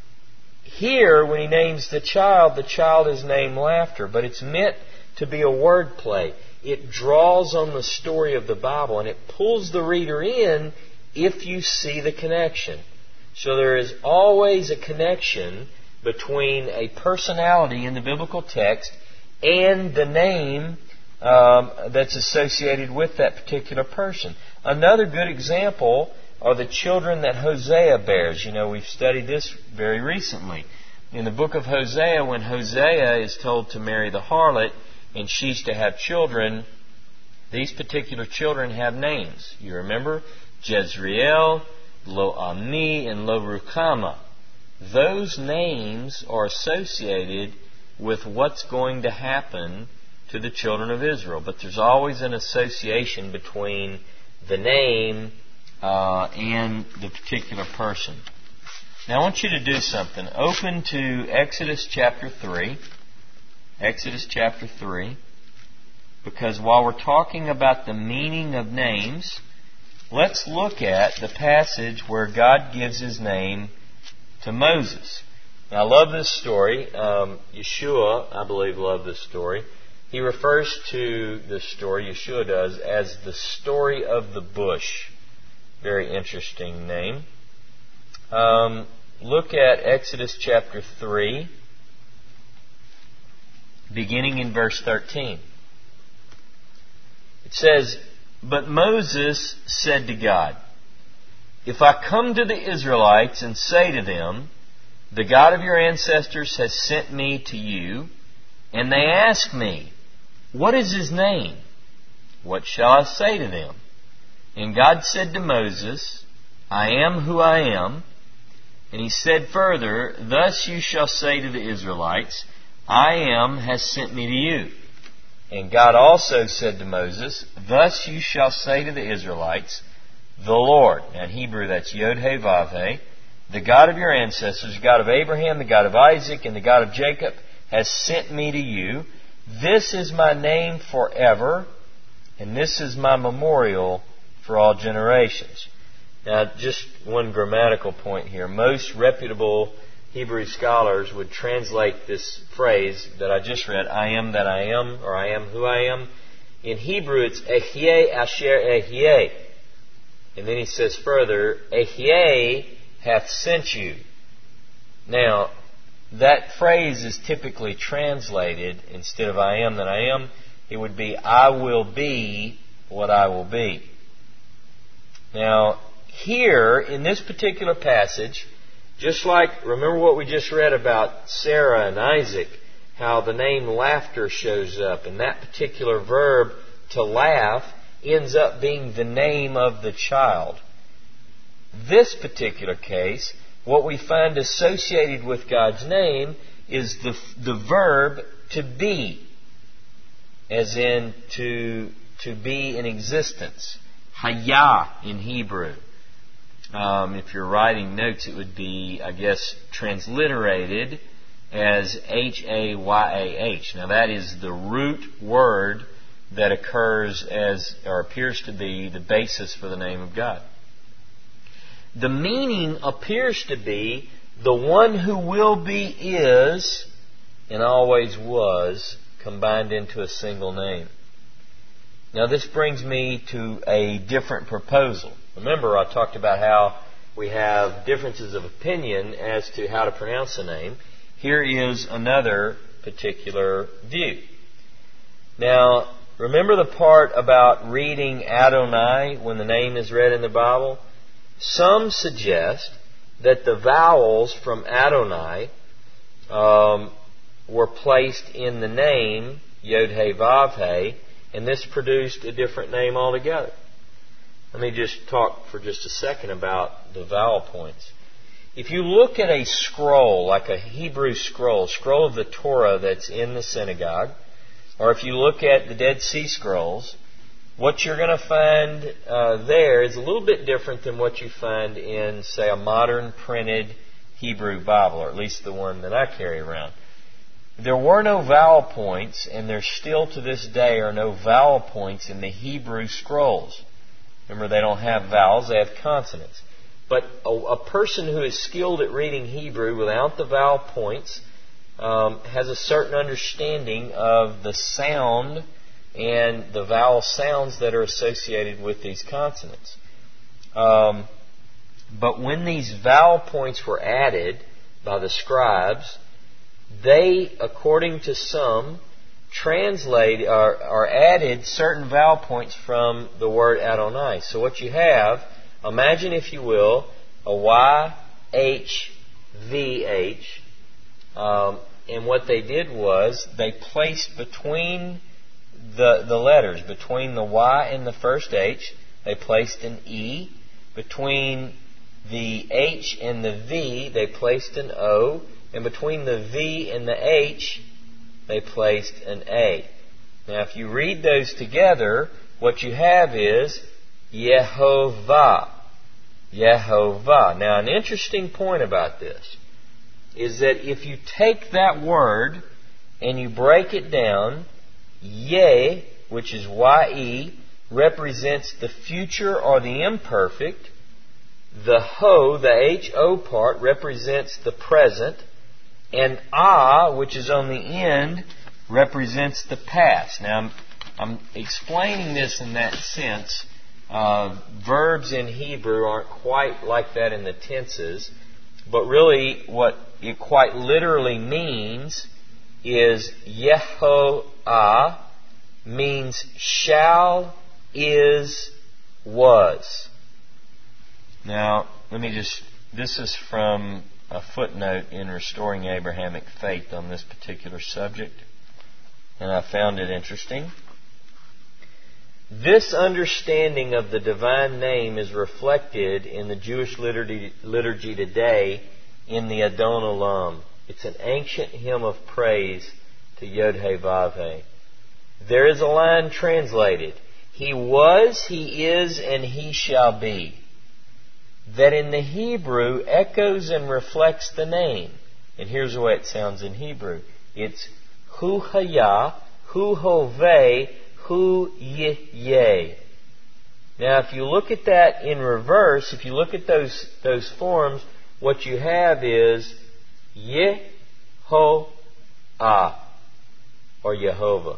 Here, when he names the child, the child is named Laughter. But it's meant to be a word play. It draws on the story of the Bible and it pulls the reader in if you see the connection. So there is always a connection between a personality in the biblical text and the name um, that's associated with that particular person. Another good example are the children that Hosea bears. You know, we've studied this very recently. In the book of Hosea, when Hosea is told to marry the harlot and she's to have children, these particular children have names. You remember? Jezreel, Lo-Ami, and Lo-Ruhamah. Those names are associated with what's going to happen to the children of Israel. But there's always an association between the name uh, and the particular person. Now I want you to do something. Open to Exodus chapter three. Exodus chapter three. Because while we're talking about the meaning of names, let's look at the passage where God gives His name to Moses. Now, I love this story. Um, Yeshua, I believe, loved this story. He refers to this story, Yeshua does, as the story of the bush. Very interesting name. Um, look at Exodus chapter three, beginning in verse thirteen. It says, "But Moses said to God, if I come to the Israelites and say to them, the God of your ancestors has sent me to you, and they ask me, what is His name? What shall I say to them? And God said to Moses, I am who I am. And He said further, thus you shall say to the Israelites, I am has sent me to you. And God also said to Moses, thus you shall say to the Israelites, the Lord. Now in Hebrew that's Yod-Heh-Vav-Heh. The God of your ancestors, the God of Abraham, the God of Isaac, and the God of Jacob has sent me to you. This is my name forever, and this is my memorial for all generations. Now, just one grammatical point here. Most reputable Hebrew scholars would translate this phrase that I just read, I am that I am, or I am who I am. In Hebrew, it's Ehyeh asher Ehyeh. And then he says further, Ehyeh hath sent you. Now, that phrase is typically translated, instead of I am that I am, it would be I will be what I will be. Now, here, in this particular passage, just like, remember what we just read about Sarah and Isaac, how the name laughter shows up, and that particular verb, to laugh, ends up being the name of the child. This particular case, what we find associated with God's name is the the verb to be, as in to to be in existence. Hayah in Hebrew. Um, if you're writing notes, it would be, I guess, transliterated as H A Y A H. Now that is the root word that occurs as, or appears to be, the basis for the name of God. The meaning appears to be the one who will be is and always was combined into a single name. Now this brings me to a different proposal. Remember I talked about how we have differences of opinion as to how to pronounce the name. Here is another particular view. Now, remember the part about reading Adonai when the name is read in the Bible? Some suggest that the vowels from Adonai um, were placed in the name Yod-Heh Vav-Heh, and this produced a different name altogether. Let me just talk for just a second about the vowel points. If you look at a scroll, like a Hebrew scroll, scroll of the Torah that's in the synagogue, or if you look at the Dead Sea Scrolls, what you're going to find uh, there is a little bit different than what you find in, say, a modern printed Hebrew Bible, or at least the one that I carry around. There were no vowel points, and there still to this day are no vowel points in the Hebrew scrolls. Remember, they don't have vowels, they have consonants. But a, a person who is skilled at reading Hebrew without the vowel points um, has a certain understanding of the sound and the vowel sounds that are associated with these consonants. Um, but when these vowel points were added by the scribes, they, according to some, translate or, or added certain vowel points from the word Adonai. So what you have, imagine if you will, a Y H V H, um, and what they did was they placed between the the letters, between the Y and the first H, they placed an E. Between the H and the V, they placed an O. And between the V and the H, they placed an A. Now, if you read those together, what you have is Yehovah. Yehovah. Now, an interesting point about this is that if you take that word and you break it down, Ye, which is Y E, represents the future or the imperfect. The Ho, the H O part, represents the present. And Ah, which is on the end, represents the past. Now, I'm, I'm explaining this in that sense. Uh, verbs in Hebrew aren't quite like that in the tenses. But really, what it quite literally means is Yehoah means shall, is, was. Now, let me just, this is from a footnote in Restoring Abrahamic Faith on this particular subject, and I found it interesting. This understanding of the divine name is reflected in the Jewish liturgy, liturgy today in the Adon Olam. It's an ancient hymn of praise to Yod-Heh Vav-Heh. There is a line translated, He was, He is, and He shall be, that in the Hebrew echoes and reflects the name. And here's the way it sounds in Hebrew. It's Hu Haya, Hu Hoveh, Hu Yeh. Now, if you look at that in reverse, if you look at those those forms, what you have is Yehoah, or Yehovah.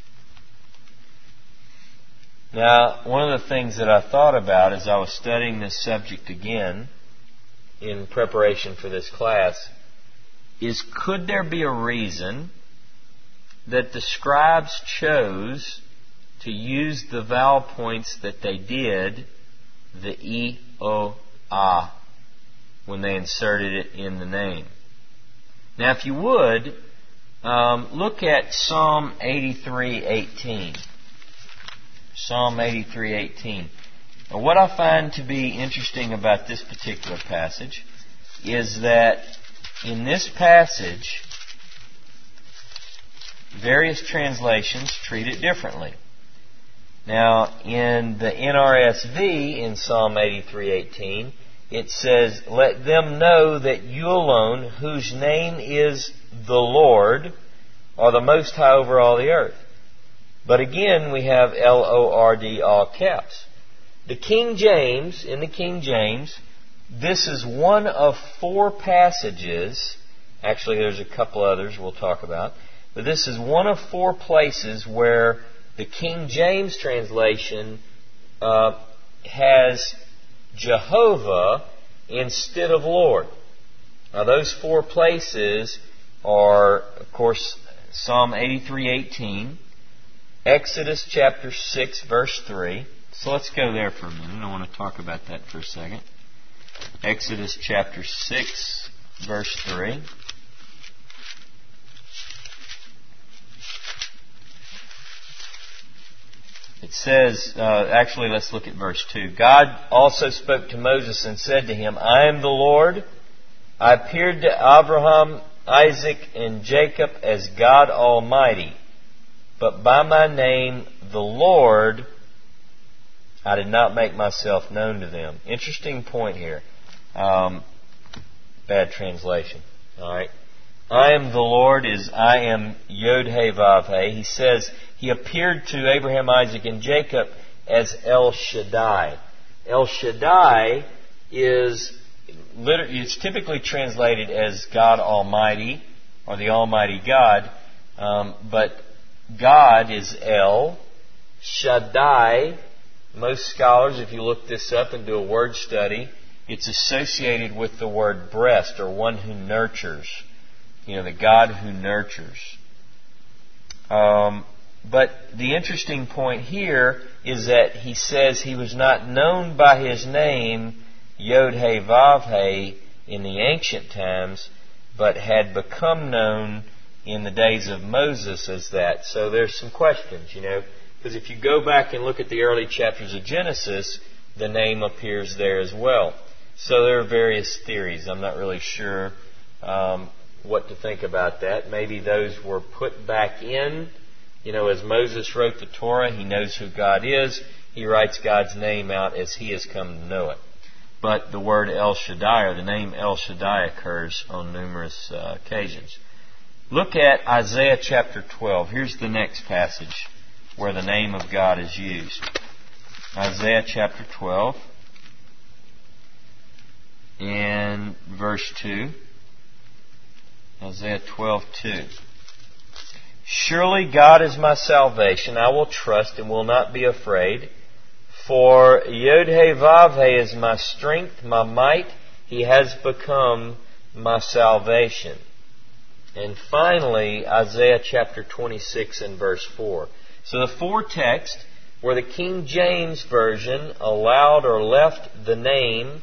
Now, one of the things that I thought about as I was studying this subject again in preparation for this class is, could there be a reason that the scribes chose to use the vowel points that they did, the E, O, A, when they inserted it in the name? Now, if you would, um, look at Psalm eighty-three eighteen. Psalm eighty-three eighteen. Now, what I find to be interesting about this particular passage is that in this passage, various translations treat it differently. Now, in the N R S V, in Psalm eighty-three eighteen, it says, "Let them know that you alone, whose name is the Lord, are the Most High over all the earth." But again, we have L O R D, all caps. The King James, in the King James, this is one of four passages. Actually, there's a couple others we'll talk about. But this is one of four places where the King James translation uh, has Jehovah instead of Lord. Now those four places are, of course, Psalm eighty-three eighteen, Exodus chapter six, verse three. So let's go there for a minute. I want to talk about that for a second. Exodus chapter six, verse three. It says, uh, actually, let's look at verse two. God also spoke to Moses and said to him, I am the Lord. I appeared to Abraham, Isaac, and Jacob as God Almighty, but by my name, the Lord, I did not make myself known to them. Interesting point here. Um, bad translation. All right. I am the Lord is I am Yod-Heh-Vav-Heh. He says he appeared to Abraham, Isaac, and Jacob as El Shaddai. El Shaddai is it's typically translated as God Almighty or the Almighty God, um, but God is El Shaddai. Most scholars, if you look this up and do a word study, it's associated with the word breast, or one who nurtures. You know, the God who nurtures. Um, but the interesting point here is that he says he was not known by his name, Yod-Heh-Vav-Heh, in the ancient times, but had become known in the days of Moses as that. So there's some questions, you know, because if you go back and look at the early chapters of Genesis, the name appears there as well. So there are various theories. I'm not really sure um, what to think about that. Maybe those were put back in. You know, as Moses wrote the Torah, he knows who God is. He writes God's name out as he has come to know it. But the word El Shaddai, or the name El Shaddai, occurs on numerous uh, occasions. Look at Isaiah chapter twelve. Here's the next passage where the name of God is used. Isaiah chapter twelve and verse two. Isaiah twelve two. Surely God is my salvation. I will trust and will not be afraid. For Yod-Heh-Vav-Heh is my strength, my might. He has become my salvation. And finally, Isaiah chapter twenty-six and verse four. So the four texts where the King James Version allowed or left the name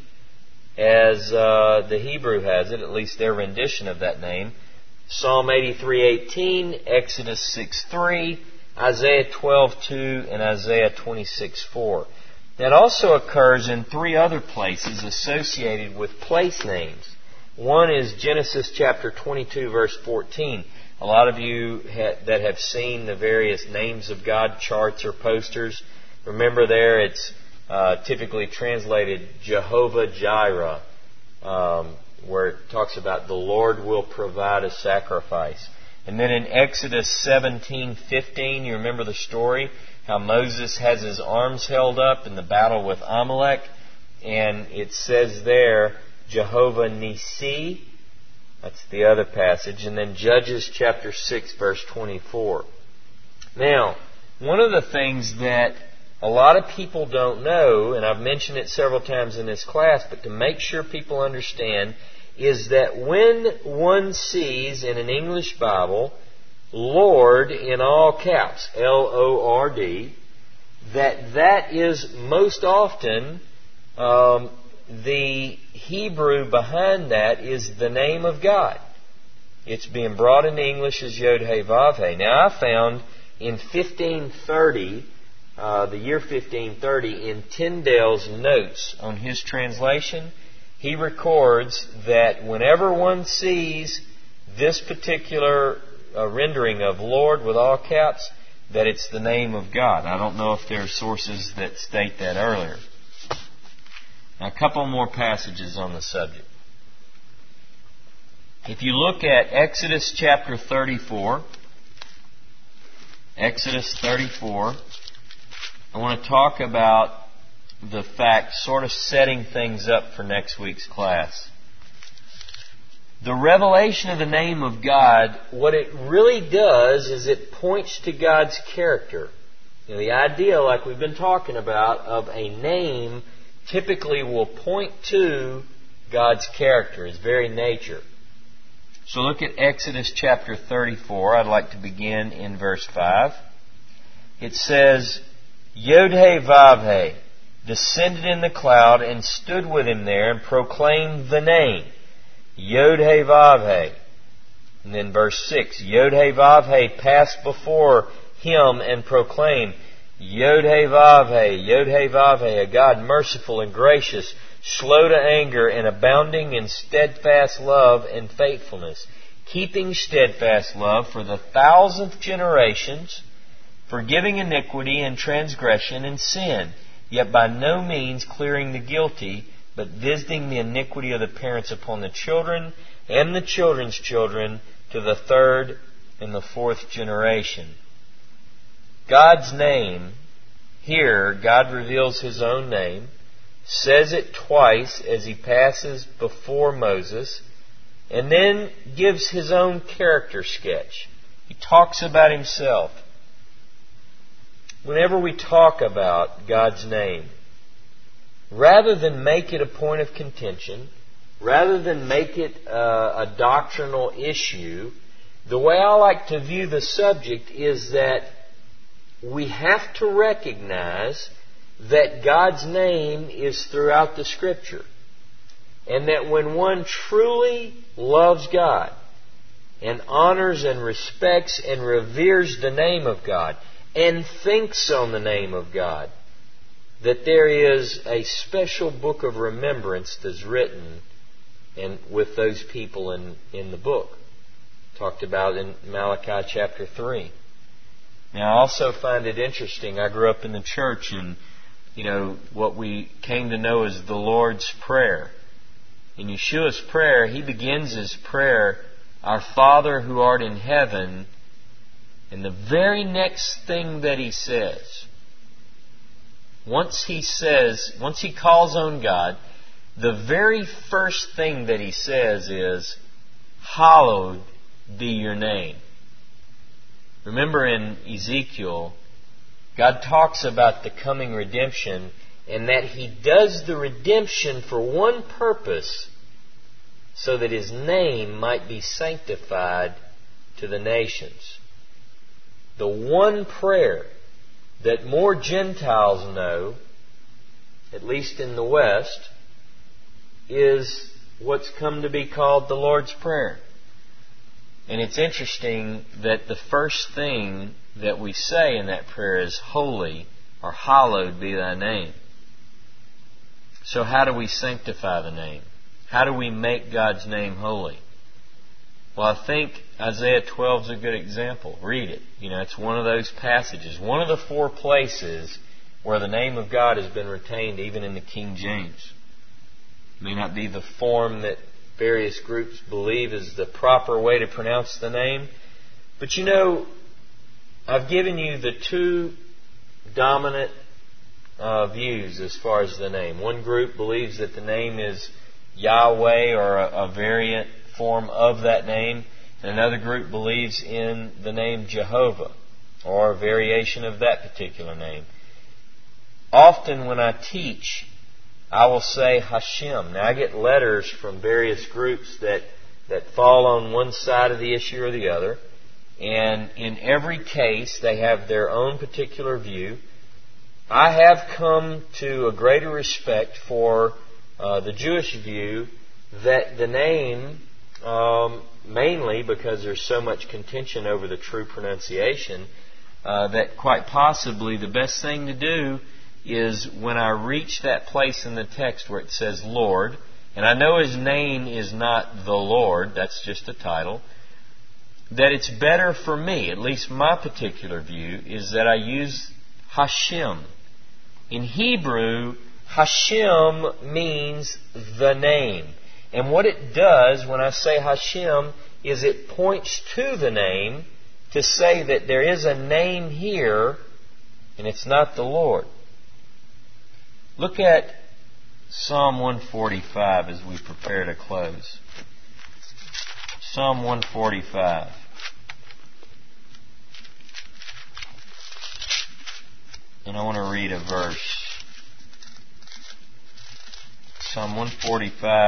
as uh, the Hebrew has it, at least their rendition of that name. Psalm eighty-three eighteen, Exodus six three, Isaiah twelve two, and Isaiah twenty-six four. That also occurs in three other places associated with place names. One is Genesis chapter twenty-two, verse fourteen. A lot of you ha- that have seen the various names of God charts or posters, remember there it's uh, typically translated Jehovah Jireh, um, where it talks about the Lord will provide a sacrifice. And then in Exodus seventeen fifteen, you remember the story, how Moses has his arms held up in the battle with Amalek, and it says there, Jehovah Nissi. That's the other passage. And then Judges chapter six, verse twenty-four. Now, one of the things that a lot of people don't know, and I've mentioned it several times in this class, but to make sure people understand, is that when one sees in an English Bible, Lord in all caps, L O R D, that that is most often um, the Hebrew behind that is the name of God. It's being brought into English as Yod-Heh-Vav-Heh. Now I found in fifteen thirty, uh, the year fifteen thirty, in Tyndale's notes on his translation, he records that whenever one sees this particular uh, rendering of Lord with all caps, that it's the name of God. I don't know if there are sources that state that earlier. Now, a couple more passages on the subject. If you look at Exodus chapter thirty-four, Exodus thirty-four, I want to talk about the fact, sort of setting things up for next week's class. The revelation of the name of God, what it really does is it points to God's character. You know, the idea, like we've been talking about, of a name typically will point to God's character, His very nature. So look at Exodus chapter thirty-four. I'd like to begin in verse five. It says, Yod-Heh-Vav-Heh descended in the cloud and stood with him there and proclaimed the name. Yod-Heh-Vav-Heh. And then verse six, Yod-Heh-Vav-Heh passed before him and proclaimed, Yod-Heh-Vav-Heh, Yod-Heh-Vav-Heh, a God merciful and gracious, slow to anger and abounding in steadfast love and faithfulness, keeping steadfast love for the thousandth generations, forgiving iniquity and transgression and sin, yet by no means clearing the guilty, but visiting the iniquity of the parents upon the children and the children's children to the third and the fourth generation. God's name, here God reveals His own name, says it twice as He passes before Moses, and then gives His own character sketch. He talks about Himself. Whenever we talk about God's name, rather than make it a point of contention, rather than make it uh, a doctrinal issue, the way I like to view the subject is that we have to recognize that God's name is throughout the Scripture. And that when one truly loves God and honors and respects and reveres the name of God and thinks on the name of God, that there is a special book of remembrance that's written and with those people in, in the book. Talked about in Malachi chapter three. Now, I also find it interesting. I grew up in the church, and, you know, what we came to know as the Lord's Prayer. In Yeshua's prayer, He begins His prayer, Our Father who art in heaven, and the very next thing that He says, once He says, once He calls on God, the very first thing that He says is, Hallowed be your name. Remember in Ezekiel, God talks about the coming redemption and that He does the redemption for one purpose, so that His name might be sanctified to the nations. The one prayer that more Gentiles know, at least in the West, is what's come to be called the Lord's Prayer. And it's interesting that the first thing that we say in that prayer is, Holy, or hallowed be Thy name. So how do we sanctify the name? How do we make God's name holy? Well, I think Isaiah twelve is a good example. Read it. You know, it's one of those passages. One of the four places where the name of God has been retained even in the King James. It may not be the form that various groups believe is the proper way to pronounce the name. But you know, I've given you the two dominant uh, views as far as the name. One group believes that the name is Yahweh, or a, a variant form of that name. And another group believes in the name Jehovah, or a variation of that particular name. Often when I teach, I will say Hashem. Now, I get letters from various groups that, that fall on one side of the issue or the other. And in every case, they have their own particular view. I have come to a greater respect for uh, the Jewish view that the name, um, mainly because there's so much contention over the true pronunciation, uh, that quite possibly the best thing to do is when I reach that place in the text where it says Lord, and I know His name is not the Lord, that's just a title, that it's better for me, at least my particular view, is that I use Hashem. In Hebrew, Hashem means the name. And what it does when I say Hashem is it points to the name to say that there is a name here and it's not the Lord. Look at Psalm one forty-five as we prepare to close. Psalm one forty-five. And I want to read a verse. Psalm one forty-five,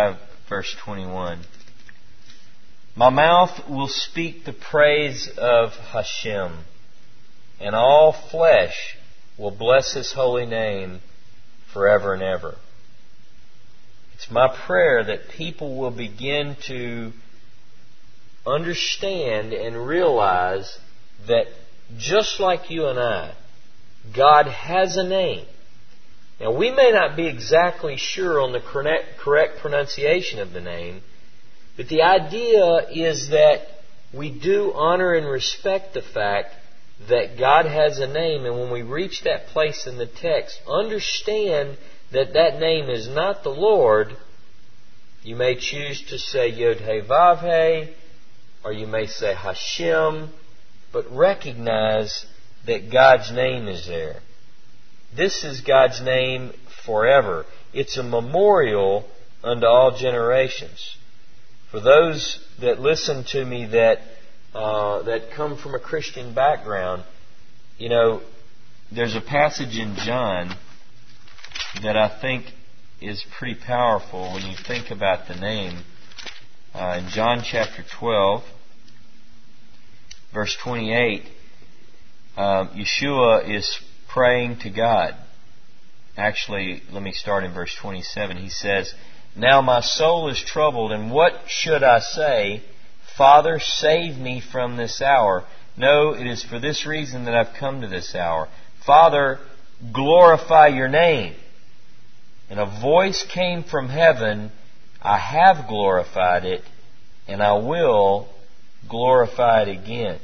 verse twenty-one. My mouth will speak the praise of Hashem, and all flesh will bless His holy name forever and ever. It's my prayer that people will begin to understand and realize that just like you and I, God has a name. Now, we may not be exactly sure on the correct, correct pronunciation of the name, but the idea is that we do honor and respect the fact that God has a name, and when we reach that place in the text, understand that that name is not the Lord. You may choose to say Yod-Heh-Vav-Heh, or you may say Hashem, but recognize that God's name is there. This is God's name forever. It's a memorial unto all generations. For those that listen to me that uh, that come from a Christian background, you know, there's a passage in John that I think is pretty powerful when you think about the name. Uh, in John chapter twelve, verse twenty-eight, uh, Yeshua is praying to God. Actually, let me start in verse twenty-seven. He says, Now my soul is troubled, and what should I say? Father, save me from this hour. No, it is for this reason that I've come to this hour. Father, glorify your name. And a voice came from heaven, I have glorified it, and I will glorify it again.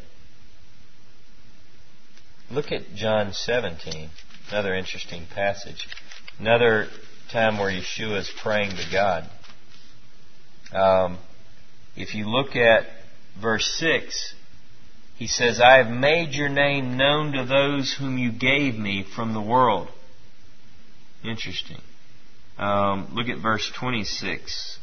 Look at John seventeen, another interesting passage. Another time where Yeshua is praying to God. Um, if you look at verse six, he says, I have made your name known to those whom you gave me from the world. Interesting. Um, look at verse twenty-six.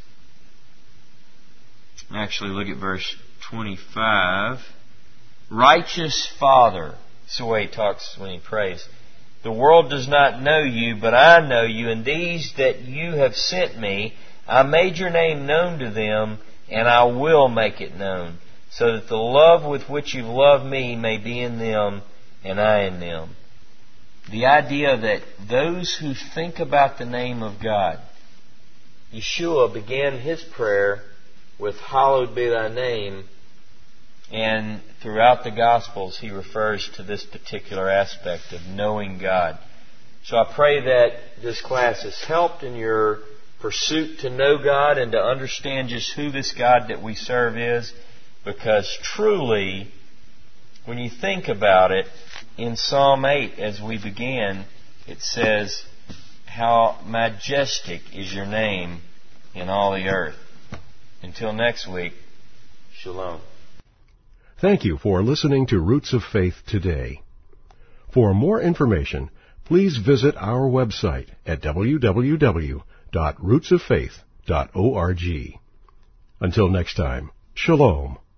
Actually, look at verse twenty-five. Righteous Father. That's the way he talks when he prays. The world does not know you, but I know you, and these that you have sent me, I made your name known to them, and I will make it known, so that the love with which you've loved me may be in them, and I in them. The idea that those who think about the name of God, Yeshua began his prayer with hallowed be thy name, and throughout the Gospels he refers to this particular aspect of knowing God. So I pray that this class has helped in your pursuit to know God and to understand just who this God that we serve is, because truly, when you think about it, in Psalm eight, as we began, it says, how majestic is your name in all the earth. Until next week, Shalom. Thank you for listening to Roots of Faith today. For more information, please visit our website at w w w dot roots of faith dot org. Until next time, Shalom.